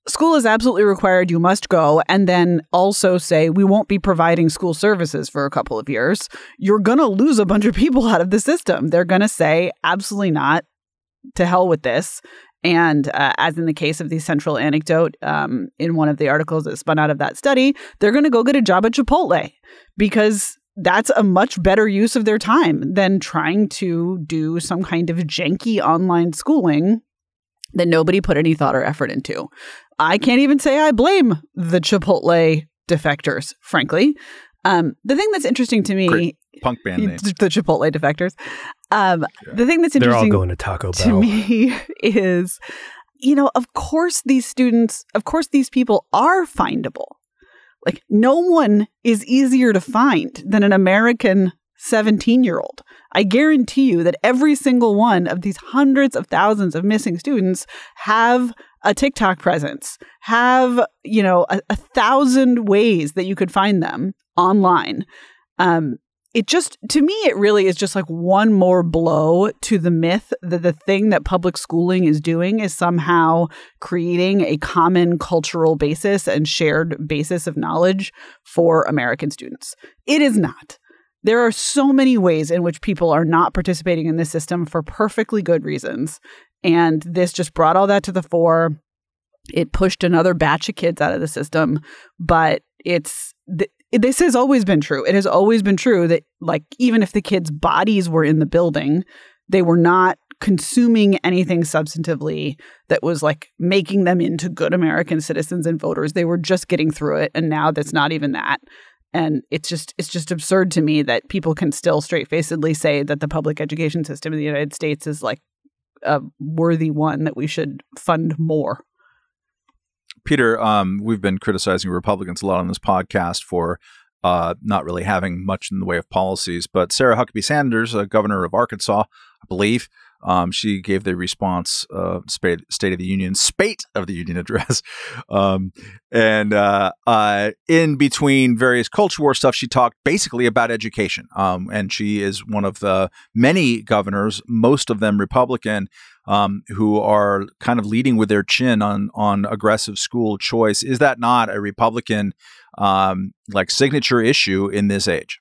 school is absolutely required, you must go, and then also say we won't be providing school services for a couple of years, you're going to lose a bunch of people out of the system. They're going to say absolutely not, to hell with this. And uh, as in the case of the central anecdote um, in one of the articles that spun out of that study, they're going to go get a job at Chipotle because that's a much better use of their time than trying to do some kind of janky online schooling that nobody put any thought or effort into. I can't even say I blame the Chipotle defectors, frankly. Um, the thing that's interesting to me, Great punk band name, the Chipotle defectors. Um, yeah. The thing that's They're interesting all going to Taco Bell. to me is, you know, of course these students, of course these people are findable. Like, no one is easier to find than an American seventeen-year-old. I guarantee you that every single one of these hundreds of thousands of missing students have a TikTok presence, have, you know, a, a thousand ways that you could find them online. Um, it just, to me, it really is just like one more blow to the myth that the thing that public schooling is doing is somehow creating a common cultural basis and shared basis of knowledge for American students. It is not. There are so many ways in which people are not participating in this system for perfectly good reasons. And this just brought all that to the fore. It pushed another batch of kids out of the system. But it's th- this has always been true. It has always been true that, like, even if the kids' bodies were in the building, they were not consuming anything substantively that was like making them into good American citizens and voters. They were just getting through it. And now that's not even that. And it's just it's just absurd to me that people can still straight-facedly say that the public education system in the United States is like a worthy one that we should fund more. Peter, um, we've been criticizing Republicans a lot on this podcast for uh, not really having much in the way of policies. But Sarah Huckabee Sanders, uh, governor of Arkansas, I believe, um, she gave the response uh, State of the Union, Spate of the Union address. Um, and uh, uh, in between various culture war stuff, she talked basically about education. Um, and she is one of the many governors, most of them Republican, Um, who are kind of leading with their chin on on aggressive school choice. Is that not a Republican um, like signature issue in this age?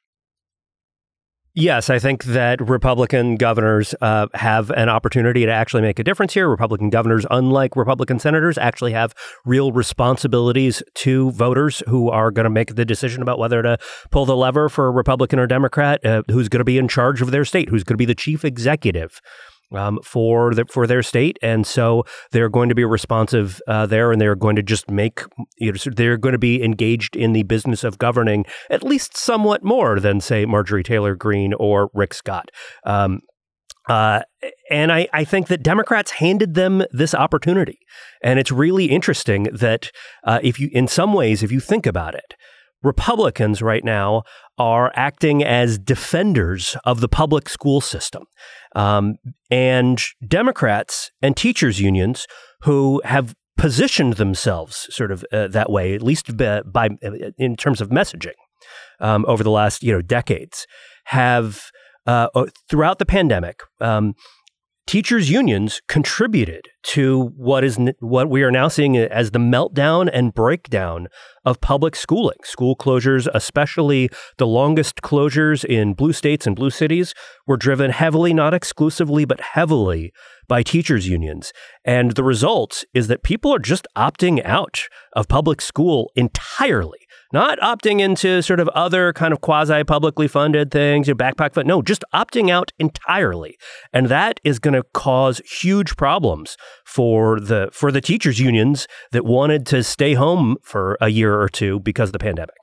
Yes, I think that Republican governors uh, have an opportunity to actually make a difference here. Republican governors, unlike Republican senators, actually have real responsibilities to voters who are going to make the decision about whether to pull the lever for a Republican or Democrat, uh, who's going to be in charge of their state, who's going to be the chief executive Um, for the, for their state. And so they're going to be responsive uh, there, and they're going to just make, you know, they're going to be engaged in the business of governing at least somewhat more than, say, Marjorie Taylor Greene or Rick Scott. Um, uh, and I, I think that Democrats handed them this opportunity. And it's really interesting that uh, if you, in some ways, if you think about it, Republicans right now are acting as defenders of the public school system. Um, and Democrats and teachers unions who have positioned themselves sort of uh, that way, at least by, by in terms of messaging um, over the last, you know, decades, have uh, throughout the pandemic, um, teachers unions contributed to what is what we are now seeing as the meltdown and breakdown of public schooling. School closures, especially the longest closures in blue states and blue cities, were driven heavily, not exclusively, but heavily by teachers unions. And the result is that people are just opting out of public school entirely. Not opting into sort of other kind of quasi-publicly funded things, your backpack fund. No, just opting out entirely. And that is going to cause huge problems for the for the teachers unions that wanted to stay home for a year or two because of the pandemic.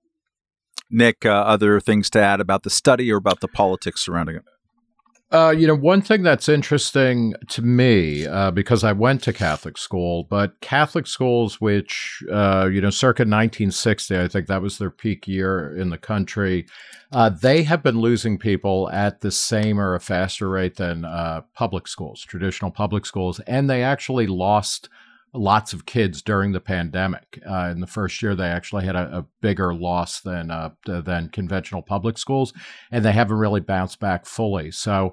Nick, uh, other things to add about the study or about the politics surrounding it? Uh, you know, one thing that's interesting to me, uh, because I went to Catholic school, but Catholic schools, which, uh, you know, circa nineteen sixty, I think that was their peak year in the country, uh, they have been losing people at the same or a faster rate than uh, public schools, traditional public schools, and they actually lost lots of kids during the pandemic. Uh, in the first year, they actually had a, a bigger loss than uh, than conventional public schools, and they haven't really bounced back fully. So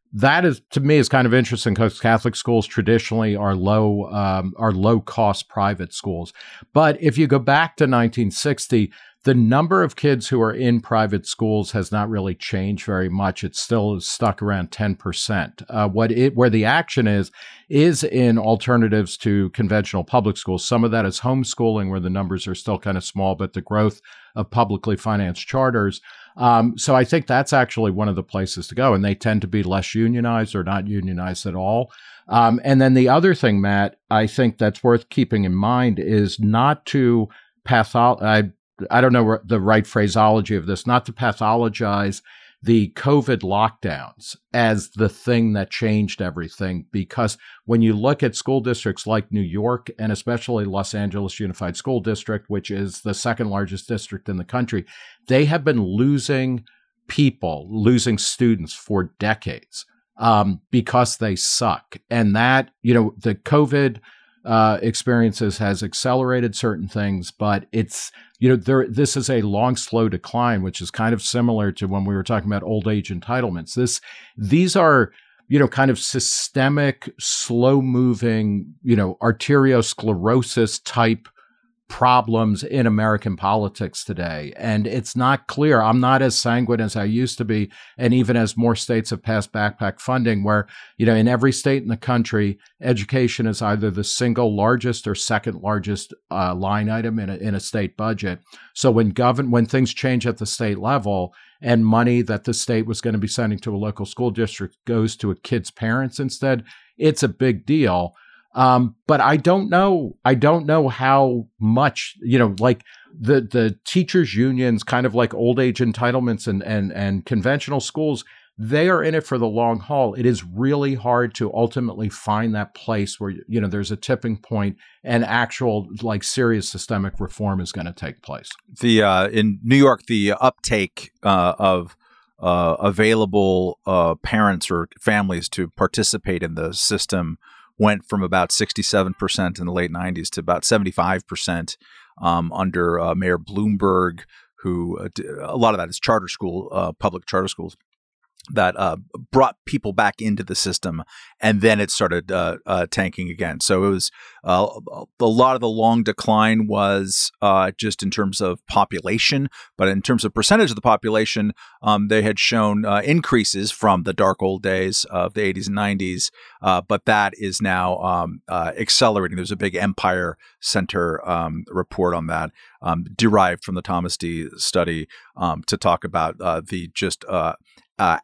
that is, to me, is kind of interesting because Catholic schools traditionally are low, um, are low cost private schools. But if you go back to nineteen sixty, the number of kids who are in private schools has not really changed very much. It's still stuck around ten percent. Uh, what it, where the action is, is in alternatives to conventional public schools. Some of that is homeschooling, where the numbers are still kind of small, but the growth of publicly financed charters. Um, so I think that's actually one of the places to go, and they tend to be less unionized or not unionized at all. Um, and then the other thing, Matt, I think that's worth keeping in mind is not to pathologize. I don't know the right phraseology of this, not to pathologize the COVID lockdowns as the thing that changed everything, because when you look at school districts like New York and especially Los Angeles Unified School District, which is the second largest district in the country, they have been losing people, losing students for decades um, because they suck. And that, you know, the COVID Uh, experiences has accelerated certain things, but it's, you know, there, this is a long, slow decline, which is kind of similar to when we were talking about old age entitlements. This, these are, you know, kind of systemic, slow moving, you know, arteriosclerosis type problems in American politics today. And it's not clear. I'm not as sanguine as I used to be. And even as more states have passed backpack funding, where, you know, in every state in the country, education is either the single largest or second largest uh, line item in a, in a state budget. So when govern, when things change at the state level and money that the state was going to be sending to a local school district goes to a kid's parents instead, it's a big deal. Um, but I don't know, I don't know how much, you know, like the, the teachers unions, kind of like old age entitlements and, and, and conventional schools, they are in it for the long haul. It is really hard to ultimately find that place where, you know, there's a tipping point and actual like serious systemic reform is going to take place. The, uh, in New York, the uptake, uh, of, uh, available, uh, parents or families to participate in the system went from about sixty-seven percent in the late nineties to about seventy-five percent um, under uh, Mayor Bloomberg, who uh, a lot of that is charter school, uh, public charter schools that uh, brought people back into the system, and then it started uh, uh, tanking again. So it was uh, a lot of the long decline was uh, just in terms of population, but in terms of percentage of the population, um, they had shown uh, increases from the dark old days of the eighties and nineties, uh, but that is now um, uh, accelerating. There's a big Empire Center um, report on that, um, derived from the Thomas D study, um, to talk about uh, the just uh, uh,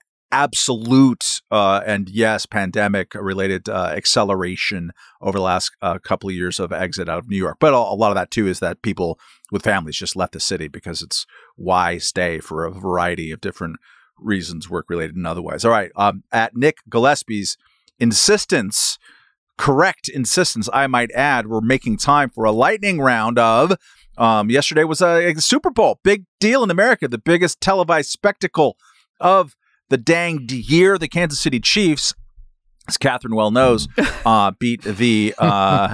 absolute uh, and yes, pandemic-related uh, acceleration over the last uh, couple of years of exit out of New York. But a, a lot of that, too, is that people with families just left the city because it's why stay for a variety of different reasons, work-related and otherwise. All right, um, at Nick Gillespie's insistence, correct insistence, I might add, we're making time for a lightning round of um, yesterday was a, a Super Bowl, big deal in America, the biggest televised spectacle of the danged year. The Kansas City Chiefs, as Catherine well knows, uh, beat the uh,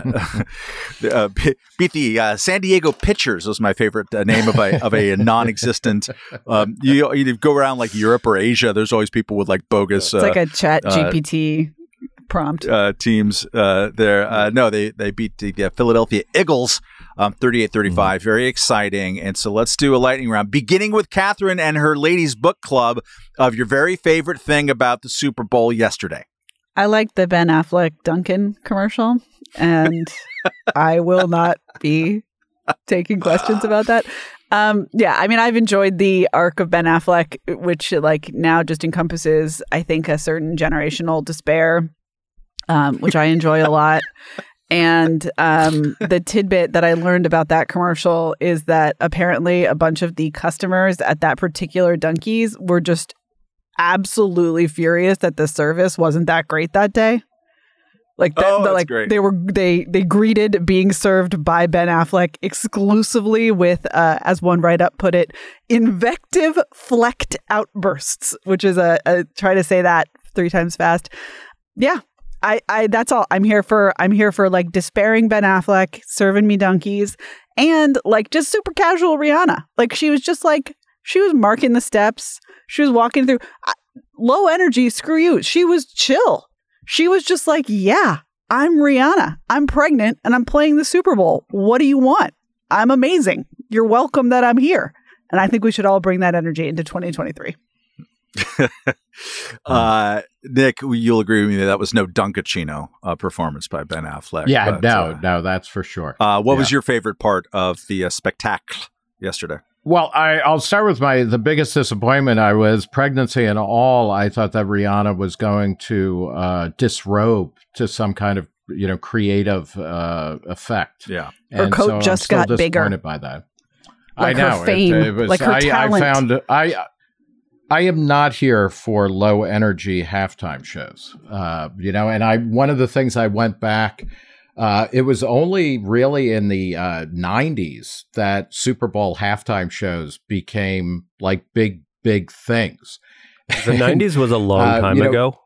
uh, beat the uh, San Diego Pitchers. Was my favorite uh, name of a of a non-existent. Um, you you go around like Europe or Asia. There's always people with like bogus. It's uh, like a Chat G P T uh, prompt. Uh, teams uh, there. Uh, no, they they beat the uh, Philadelphia Eagles. Um, thirty-eight thirty-five, very exciting. And so let's do a lightning round, beginning with Catherine and her ladies' book club of your very favorite thing about the Super Bowl yesterday. I like the Ben Affleck Duncan commercial, and I will not be taking questions about that. Um, yeah, I mean, I've enjoyed the arc of Ben Affleck, which like now just encompasses, I think, a certain generational despair, um, which I enjoy a lot. And um, the tidbit that I learned about that commercial is that apparently a bunch of the customers at that particular Dunkies were just absolutely furious that the service wasn't that great that day. Like, that, oh, the, that's like great. they were they they greeted being served by Ben Affleck exclusively with, uh, as one write-up put it, invective flecked outbursts, which is a, a try to say that three times fast. Yeah. I, I, that's all. I'm here for, I'm here for like despairing Ben Affleck serving me donkeys and like just super casual Rihanna. Like she was just like, she was marking the steps. She was walking through. I, low energy, screw you. She was chill. She was just like, yeah, I'm Rihanna. I'm pregnant and I'm playing the Super Bowl. What do you want? I'm amazing. You're welcome that I'm here. And I think we should all bring that energy into twenty twenty-three. uh, Nick, you'll agree with me that that was no Dunkachino uh, performance by Ben Affleck. Yeah, but, no, uh, no, that's for sure. Uh, what yeah. was your favorite part of the uh, spectacle yesterday? Well, I, I'll start with my the biggest disappointment. I was pregnancy and all. I thought that Rihanna was going to uh, disrobe to some kind of you know creative uh, effect. Yeah, her and coat so just I'm got still bigger. disappointed by that. Like I know her fame, it, it was, like her I, talent. I found I. I am not here for low energy halftime shows, uh, you know, and I, one of the things I went back, uh, it was only really in the uh, nineties that Super Bowl halftime shows became like big, big things. The nineties was a long uh, time you know, ago.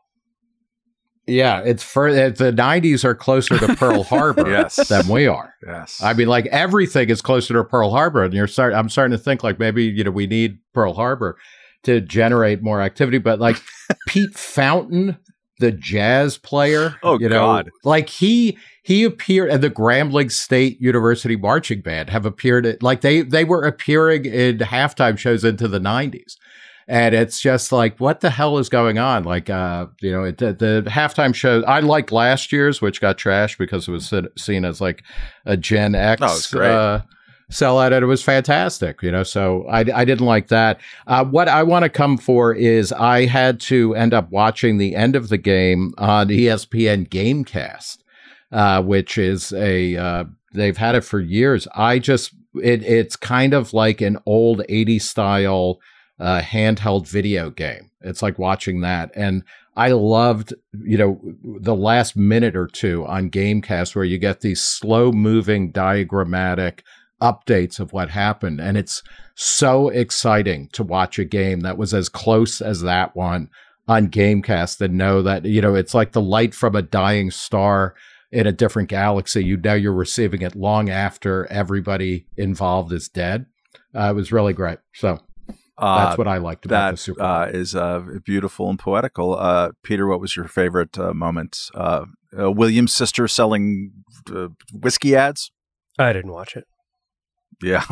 Yeah, it's for the nineties are closer to Pearl Harbor yes. than we are. Yes. I mean, like everything is closer to Pearl Harbor. And you're start, I'm starting to think like maybe, you know, we need Pearl Harbor to generate more activity, but like Pete Fountain, the jazz player, oh you know, God, like he he appeared at the Grambling State University Marching Band have appeared at, like they they were appearing in halftime shows into the nineties, and it's just like what the hell is going on? Like, uh, you know, it, the, the halftime show I liked last year's, which got trashed because it was seen as like a Gen X. Oh, it's great. Uh, sellout, and it was fantastic, you know, so I, I didn't like that. Uh, what I want to come for is I had to end up watching the end of the game on E S P N Gamecast, uh, which is a, uh, they've had it for years. I just, it, it's kind of like an old eighties style uh, handheld video game. It's like watching that. And I loved, you know, the last minute or two on Gamecast where you get these slow moving diagrammatic updates of what happened. And it's so exciting to watch a game that was as close as that one on Gamecast and know that, you know, it's like the light from a dying star in a different galaxy. You know, you're receiving it long after everybody involved is dead. Uh, it was really great. So uh, that's what I liked about that, the Super Bowl. Uh, is uh, beautiful and poetical. Uh, Peter, what was your favorite uh, moment? Uh, uh, William's sister selling uh, whiskey ads? I didn't watch it. Yeah.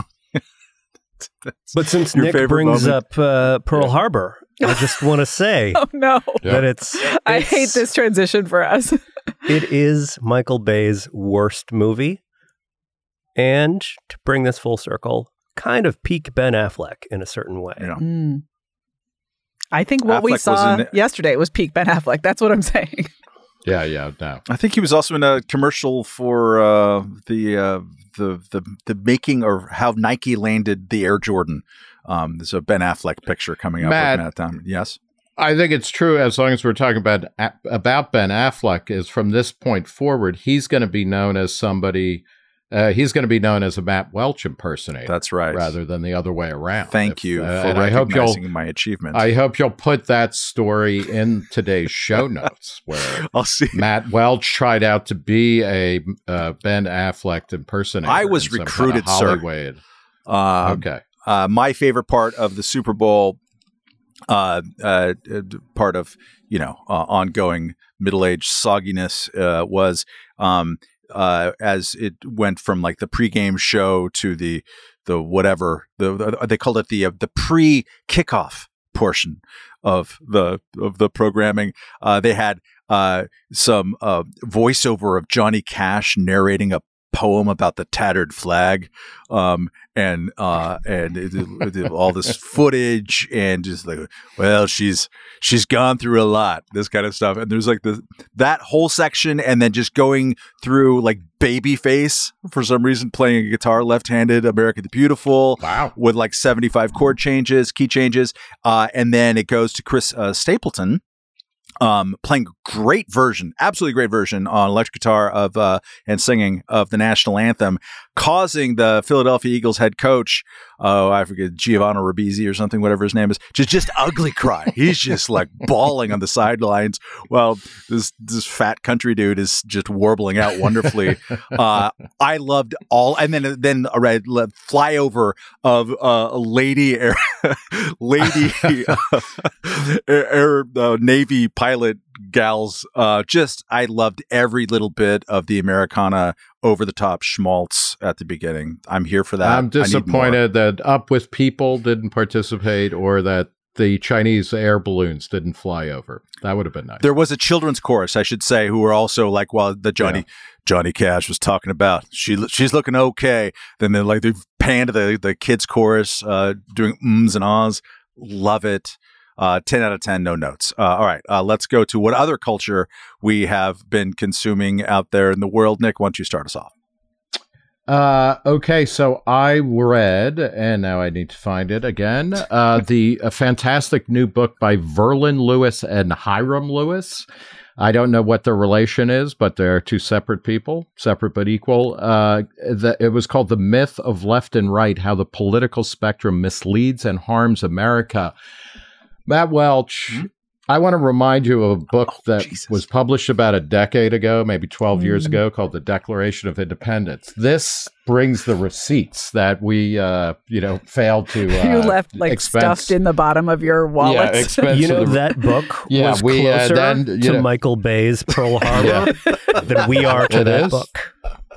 But since Your Nick favorite brings moment? up uh, Pearl Yeah. Harbor, I just want to say Oh, no. that it's, I it's- hate this transition for us. It is Michael Bay's worst movie. And to bring this full circle, kind of peak Ben Affleck in a certain way. Yeah. Mm. I think what Affleck we was saw in- yesterday was peak Ben Affleck. That's what I'm saying. Yeah, yeah, no. I think he was also in a commercial for uh, the, uh, the the the making or how Nike landed the Air Jordan. Um, there's a Ben Affleck picture coming up Matt, with Matt Damon. Yes. I think it's true as long as we're talking about about Ben Affleck is from this point forward, he's going to be known as somebody, uh, he's going to be known as a Matt Welch impersonator. That's right. Rather than the other way around. Thank If, you uh, for and I hope you'll, recognizing my achievement. I hope you'll put that story in today's show notes where I'll see. Matt Welch tried out to be a uh, Ben Affleck impersonator. I was in some recruited, kind of sir. Hollywood. Um, Okay. Uh, my favorite part of the Super Bowl, uh, uh, uh, part of you know uh, ongoing middle-aged sogginess, uh, was um, uh, as it went from like the pregame show to the the whatever the, the they called it the uh, the pre-kickoff portion of the of the programming. Uh, they had uh, some uh, voiceover of Johnny Cash narrating a poem about the tattered flag, um, and uh, and it, it, it, all this footage, and just like, well, she's she's gone through a lot, this kind of stuff. And there's like the that whole section, and then just going through like Babyface for some reason playing a guitar left-handed, America the Beautiful, Wow. with like seventy-five chord changes, key changes, uh, and then it goes to Chris uh, Stapleton. Um, playing great version, absolutely great version on electric guitar of uh, and singing of the national anthem, causing the Philadelphia Eagles head coach, oh, I forget, Giovanni Ribisi or something, whatever his name is, just just ugly cry. He's just like bawling on the sidelines. Well, this this fat country dude is just warbling out wonderfully. Uh, I loved all, and then then a red flyover of uh, a lady air, lady uh, air, uh, Navy pilot gals. Uh, just, I loved every little bit of the Americana over-the-top schmaltz at the beginning. I'm here for that. I'm disappointed that Up With People didn't participate, or that the Chinese air balloons didn't fly over. That would have been nice. There was a children's chorus, I should say, who were also like, well, the Johnny... Yeah. Johnny Cash was talking about. She she's looking okay. Then they like they panned to the the kids chorus, uh, doing ums and ahs. Love it. Uh, ten out of ten. No notes. Uh, all right, uh, let's go to what other culture we have been consuming out there in the world. Nick, why don't you start us off? Uh, okay, so I read, and now I need to find it again. Uh, the a fantastic new book by Verlin Lewis and Hiram Lewis. I don't know what their relation is, but they're two separate people, separate but equal. Uh, the, it was called The Myth of Left and Right, How the Political Spectrum Misleads and Harms America. Matt Welch, mm-hmm. I want to remind you of a book oh, that Jesus. was published about a decade ago, maybe twelve mm. years ago, called The Declaration of Independence. This brings the receipts that we, uh, you know, failed to uh, You left, like, expense. stuffed in the bottom of your wallet. Yeah, expense you know, the, that book yeah, was we, closer uh, then, you to know, Michael Bay's Pearl Harbor yeah. than we are to it that is. book.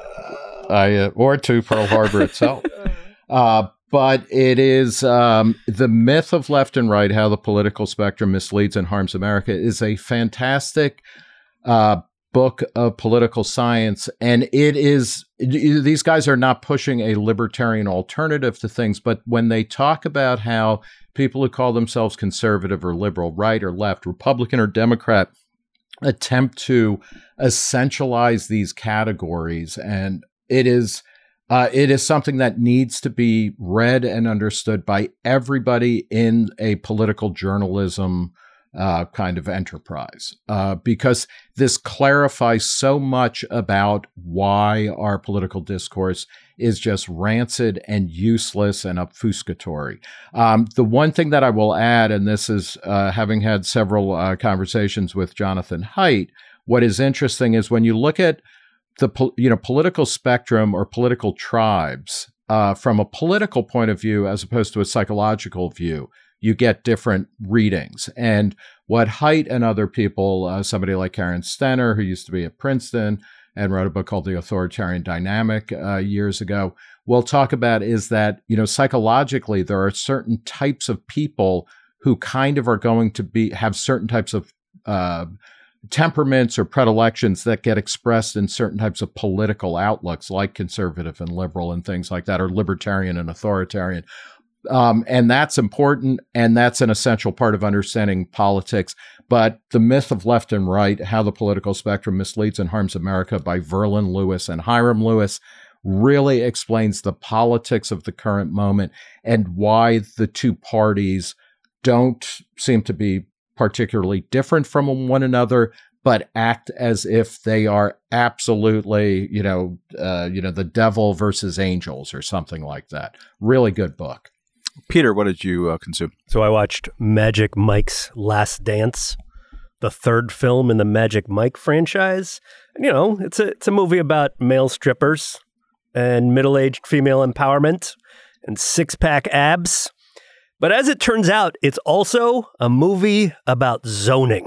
I, uh, or to Pearl Harbor itself. Uh, But it is um, The Myth of Left and Right, How the Political Spectrum Misleads and Harms America is a fantastic uh, book of political science. And it is, these guys are not pushing a libertarian alternative to things, but when they talk about how people who call themselves conservative or liberal, right or left, Republican or Democrat, attempt to essentialize these categories, and it is... Uh, it is something that needs to be read and understood by everybody in a political journalism uh, kind of enterprise, uh, because this clarifies so much about why our political discourse is just rancid and useless and obfuscatory. Um, the one thing that I will add, and this is uh, having had several uh, conversations with Jonathan Haidt, what is interesting is when you look at the you know political spectrum or political tribes uh, from a political point of view as opposed to a psychological view, you get different readings. And what Haidt and other people, uh, somebody like Karen Stenner, who used to be at Princeton and wrote a book called The Authoritarian Dynamic uh, years ago, will talk about is that, you know, psychologically, there are certain types of people who kind of are going to be have certain types of uh, temperaments or predilections that get expressed in certain types of political outlooks, like conservative and liberal and things like that, or libertarian and authoritarian. Um, and that's important, and that's an essential part of understanding politics. But The Myth of Left and Right, How the Political Spectrum Misleads and Harms America by Verlin Lewis and Hiram Lewis really explains the politics of the current moment and why the two parties don't seem to be particularly different from one another, but act as if they are absolutely, you know, uh, you know, the devil versus angels or something like that. Really good book. Peter, what did you uh, consume? So I watched Magic Mike's Last Dance, the third film in the Magic Mike franchise. And, you know, it's a it's a movie about male strippers and middle-aged female empowerment and six-pack abs. But as it turns out, it's also a movie about zoning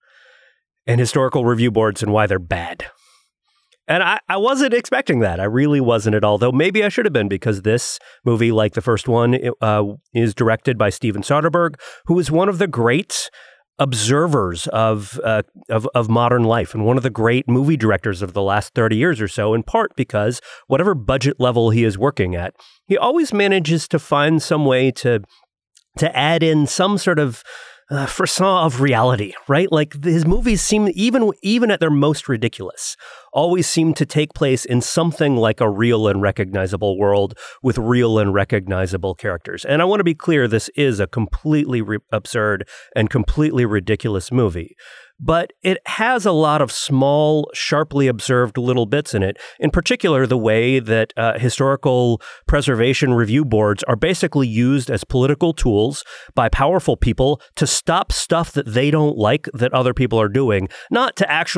and historical review boards and why they're bad. And I, I wasn't expecting that. I really wasn't at all, though maybe I should have been, because this movie, like the first one, uh, is directed by Steven Soderbergh, who is one of the great observers of, uh, of of modern life and one of the great movie directors of the last thirty years or so, in part because whatever budget level he is working at, he always manages to find some way to to add in some sort of uh, frisson of reality, right? Like his movies seem, even even at their most ridiculous, always seem to take place in something like a real and recognizable world with real and recognizable characters. And I want to be clear, this is a completely re- absurd and completely ridiculous movie. But it has a lot of small, sharply observed little bits in it. In particular, the way that uh, historical preservation review boards are basically used as political tools by powerful people to stop stuff that they don't like that other people are doing, not to actually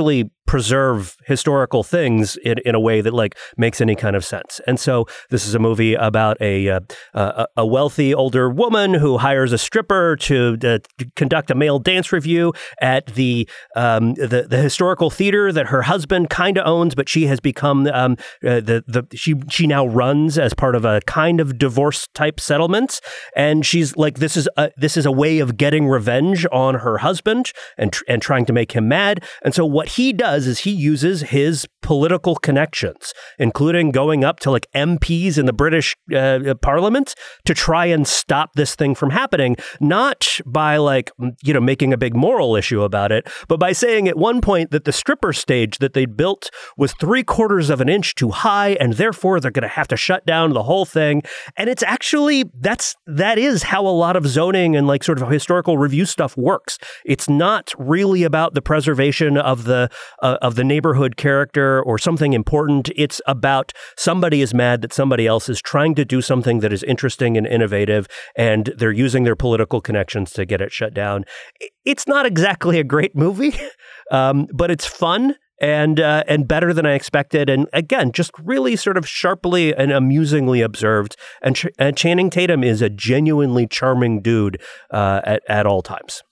preserve historical things in, in a way that like makes any kind of sense. And so this is a movie about a uh, a, a wealthy older woman who hires a stripper to uh, conduct a male dance review at the um, the, the historical theater that her husband kind of owns, but she has become um, uh, the the she she now runs as part of a kind of divorce type settlement. And she's like, this is a this is a way of getting revenge on her husband and tr- and trying to make him mad. And so what he does is he uses his political connections, including going up to like M Ps in the British uh, Parliament to try and stop this thing from happening, not by like, you know, making a big moral issue about it, but by saying at one point that the stripper stage that they'd built was three quarters of an inch too high, and therefore they're going to have to shut down the whole thing. And it's actually, that's, that is how a lot of zoning and like sort of historical review stuff works. It's not really about the preservation of the, uh, of the neighborhood character or something important. It's about somebody is mad that somebody else is trying to do something that is interesting and innovative, and they're using their political connections to get it shut down. It's not exactly a great movie, um, but it's fun and uh, and better than I expected. And again, just really sort of sharply and amusingly observed. And, Ch- and Channing Tatum is a genuinely charming dude uh, at, at all times.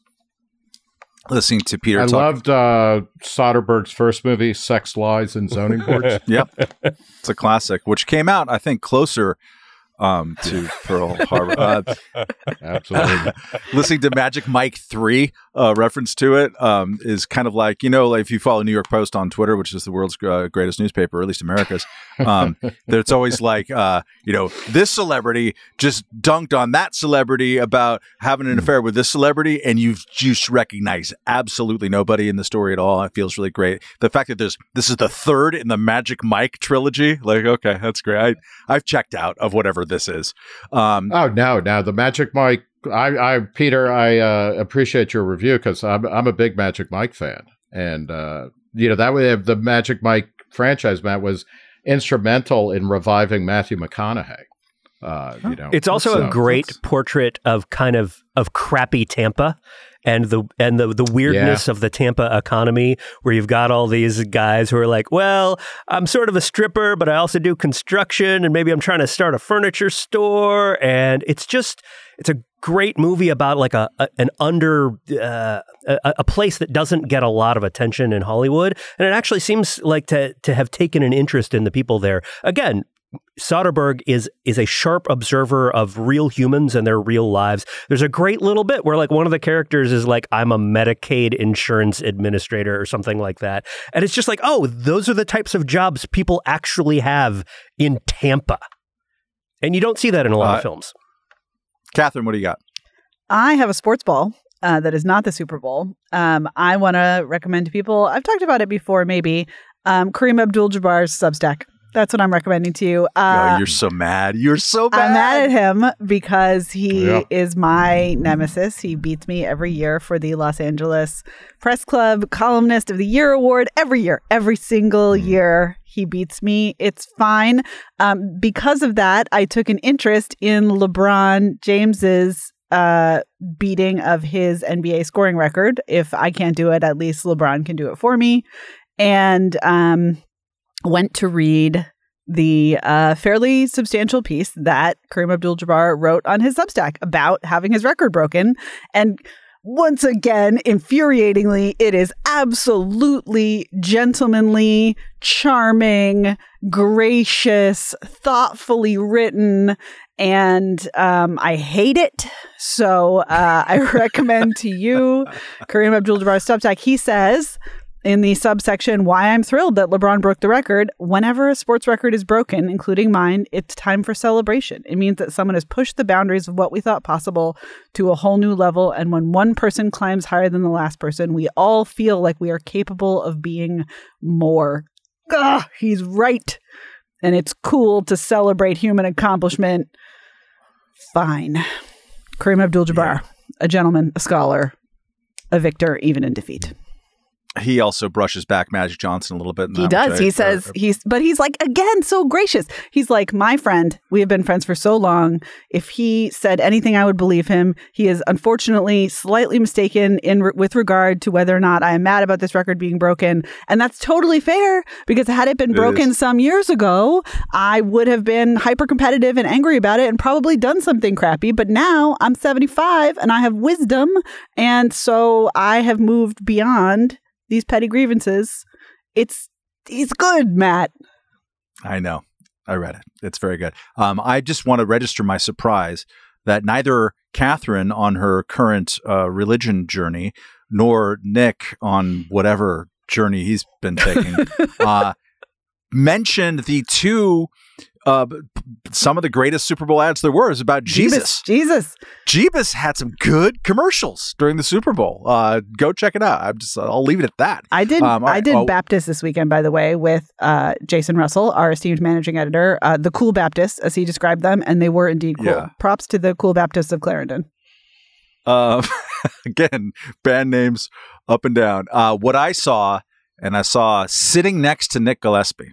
Listening to Peter I talk. loved uh, Soderbergh's first movie, Sex, Lies, and Zoning Boards. Yep. It's a classic, which came out, I think, closer um, to Pearl Harbor. Uh, Absolutely. Listening to Magic Mike three, uh, reference to it, um, is kind of like, you know, like if you follow New York Post on Twitter, which is the world's uh, greatest newspaper, or at least America's, um, it's always like, uh, you know, this celebrity just dunked on that celebrity about having an affair with this celebrity, and you've just recognized absolutely nobody in the story at all. It feels really great. The fact that there's this is the third in the Magic Mike trilogy, like, okay, that's great. I, I've checked out of whatever this is. Um, oh, no, no. The Magic Mike, I, I Peter, I uh, appreciate your review because I'm, I'm a big Magic Mike fan. And, uh, you know, that way the Magic Mike franchise, Matt, was instrumental in reviving Matthew McConaughey. Uh, you know, it's also so, a great portrait of kind of of crappy Tampa and the and the the weirdness yeah. of the Tampa economy, where you've got all these guys who are like, well, I'm sort of a stripper, but I also do construction, and maybe I'm trying to start a furniture store, and it's just it's a great movie about like a, a an under uh, a, a place that doesn't get a lot of attention in Hollywood, and it actually seems like to to have taken an interest in the people there. Again, Soderbergh is is a sharp observer of real humans and their real lives. There's a great little bit where like one of the characters is like, I'm a Medicaid insurance administrator or something like that. And it's just like, oh, those are the types of jobs people actually have in Tampa. And you don't see that in a lot uh, of films. Catherine, what do you got? I have a sports ball uh, that is not the Super Bowl. Um, I want to recommend to people, I've talked about it before maybe, um, Kareem Abdul-Jabbar's Substack. That's what I'm recommending to you. Uh, oh, you're so mad. You're so mad. I'm mad at him because he yeah. is my nemesis. He beats me every year for the Los Angeles Press Club Columnist of the Year award. Every year, every single mm. year, he beats me. It's fine. Um, because of that, I took an interest in LeBron James's uh, beating of his N B A scoring record. If I can't do it, at least LeBron can do it for me. And um went to read the uh, fairly substantial piece that Kareem Abdul-Jabbar wrote on his Substack about having his record broken. And once again, infuriatingly, it is absolutely gentlemanly, charming, gracious, thoughtfully written, and um, I hate it. So uh, I recommend to you Kareem Abdul-Jabbar's Substack. He says in the subsection, why I'm thrilled that LeBron broke the record. Whenever a sports record is broken, including mine, it's time for celebration. It means that someone has pushed the boundaries of what we thought possible to a whole new level. And when one person climbs higher than the last person, we all feel like we are capable of being more. Ugh, he's right. And it's cool to celebrate human accomplishment. Fine. Kareem Abdul-Jabbar, yeah. a gentleman, a scholar, a victor, even in defeat. He also brushes back Magic Johnson a little bit. In he that, does. I, he says uh, he's, but he's like, again, so gracious. He's like, my friend, we have been friends for so long. If he said anything, I would believe him. He is unfortunately slightly mistaken in re- with regard to whether or not I am mad about this record being broken. And that's totally fair, because had it been It broken is. some years ago, I would have been hyper competitive and angry about it and probably done something crappy. But now I'm seventy-five and I have wisdom. And so I have moved beyond these petty grievances. It's it's good, Matt. I know. I read it. It's very good. Um, I just want to register my surprise that neither Catherine on her current uh, religion journey nor Nick on whatever journey he's been taking uh, mentioned the two, uh, some of the greatest Super Bowl ads there were is about Jesus. Jesus. Jeebus had some good commercials during the Super Bowl. Uh, go check it out. I'm just, I'll leave it at that. I did. Um, all I right. did Oh. Baptist this weekend, by the way, with uh, Jason Russell, our esteemed managing editor. Uh, the Cool Baptists, as he described them, and they were indeed cool. Yeah. Props to the Cool Baptists of Clarendon. Uh, again, band names up and down. Uh, what I saw, and I saw sitting next to Nick Gillespie,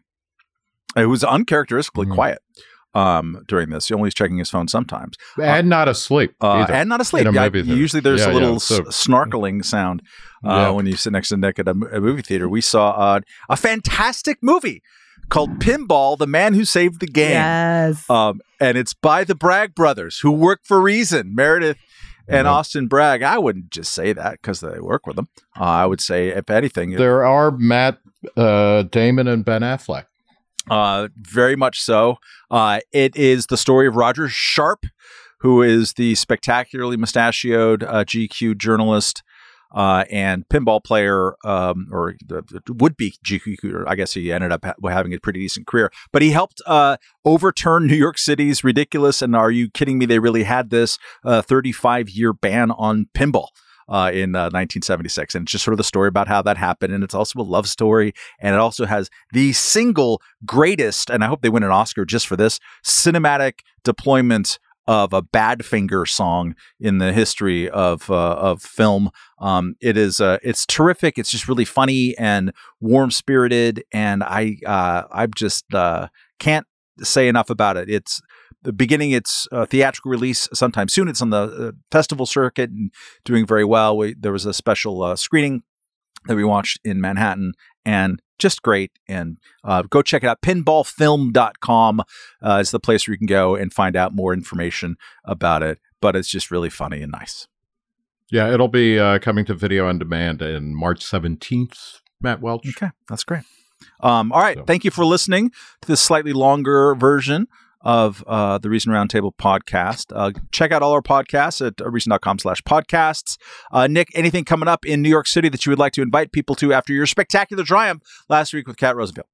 who was uncharacteristically Mhm. quiet um, during this. He only was checking his phone sometimes. And not asleep. Uh, either. and not asleep. In a Yeah, movie theater. usually there's Yeah, a little yeah, so- s- snarkling sound uh, Yeah. when you sit next to Nick at a, m- a movie theater. We saw uh, a fantastic movie called Pinball, The Man Who Saved the Game. Yes. Um, and it's by the Bragg brothers, who work for Reason, Meredith and Mhm. Austin Bragg. I wouldn't just say that because they work with them. Uh, I would say, if anything, it- There are Matt uh, Damon and Ben Affleck. uh, very much so. Uh, it is the story of Roger Sharp, who is the spectacularly mustachioed uh, G Q journalist uh, and pinball player, um, or the, the would-be G Q. I guess he ended up ha- having a pretty decent career. But he helped uh, overturn New York City's ridiculous, and are you kidding me, they really had this uh, thirty-five-year ban on pinball. Uh, in uh, nineteen seventy-six. And it's just sort of the story about how that happened. And it's also a love story. And it also has the single greatest, and I hope they win an Oscar just for this, cinematic deployment of a Badfinger song in the history of uh, of film. Um, it is uh, it's terrific. It's just really funny and warm spirited. And I uh, I just uh, can't say enough about it. It's the beginning, its uh, theatrical release sometime soon. It's on the uh, festival circuit and doing very well. We, there was a special uh, screening that we watched in Manhattan, and just great. And uh, go check it out. pinball film dot com uh, is the place where you can go and find out more information about it. But it's just really funny and nice. Yeah, it'll be uh, coming to video on demand in March seventeenth, Matt Welch. Okay, that's great. Um, all right. So- Thank you for listening to this slightly longer version of uh, the Reason Roundtable podcast. Uh, check out all our podcasts at reason.com slash podcasts. Uh, Nick, anything coming up in New York City that you would like to invite people to after your spectacular triumph last week with Kat Rosenfield?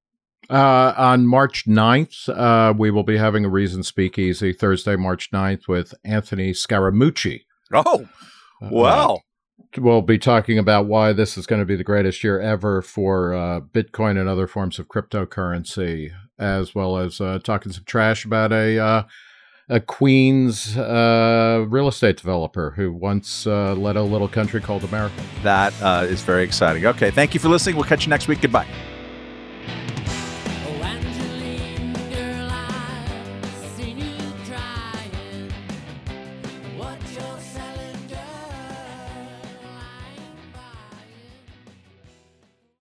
Uh, on March ninth, uh, we will be having a Reason Speakeasy Thursday, March ninth, with Anthony Scaramucci. Oh, wow. Uh, we'll be talking about why this is going to be the greatest year ever for uh, Bitcoin and other forms of cryptocurrency, as well as uh, talking some trash about a uh, a Queens uh, real estate developer who once uh, led a little country called America. That uh, is very exciting. Okay, thank you for listening. We'll catch you next week. Goodbye.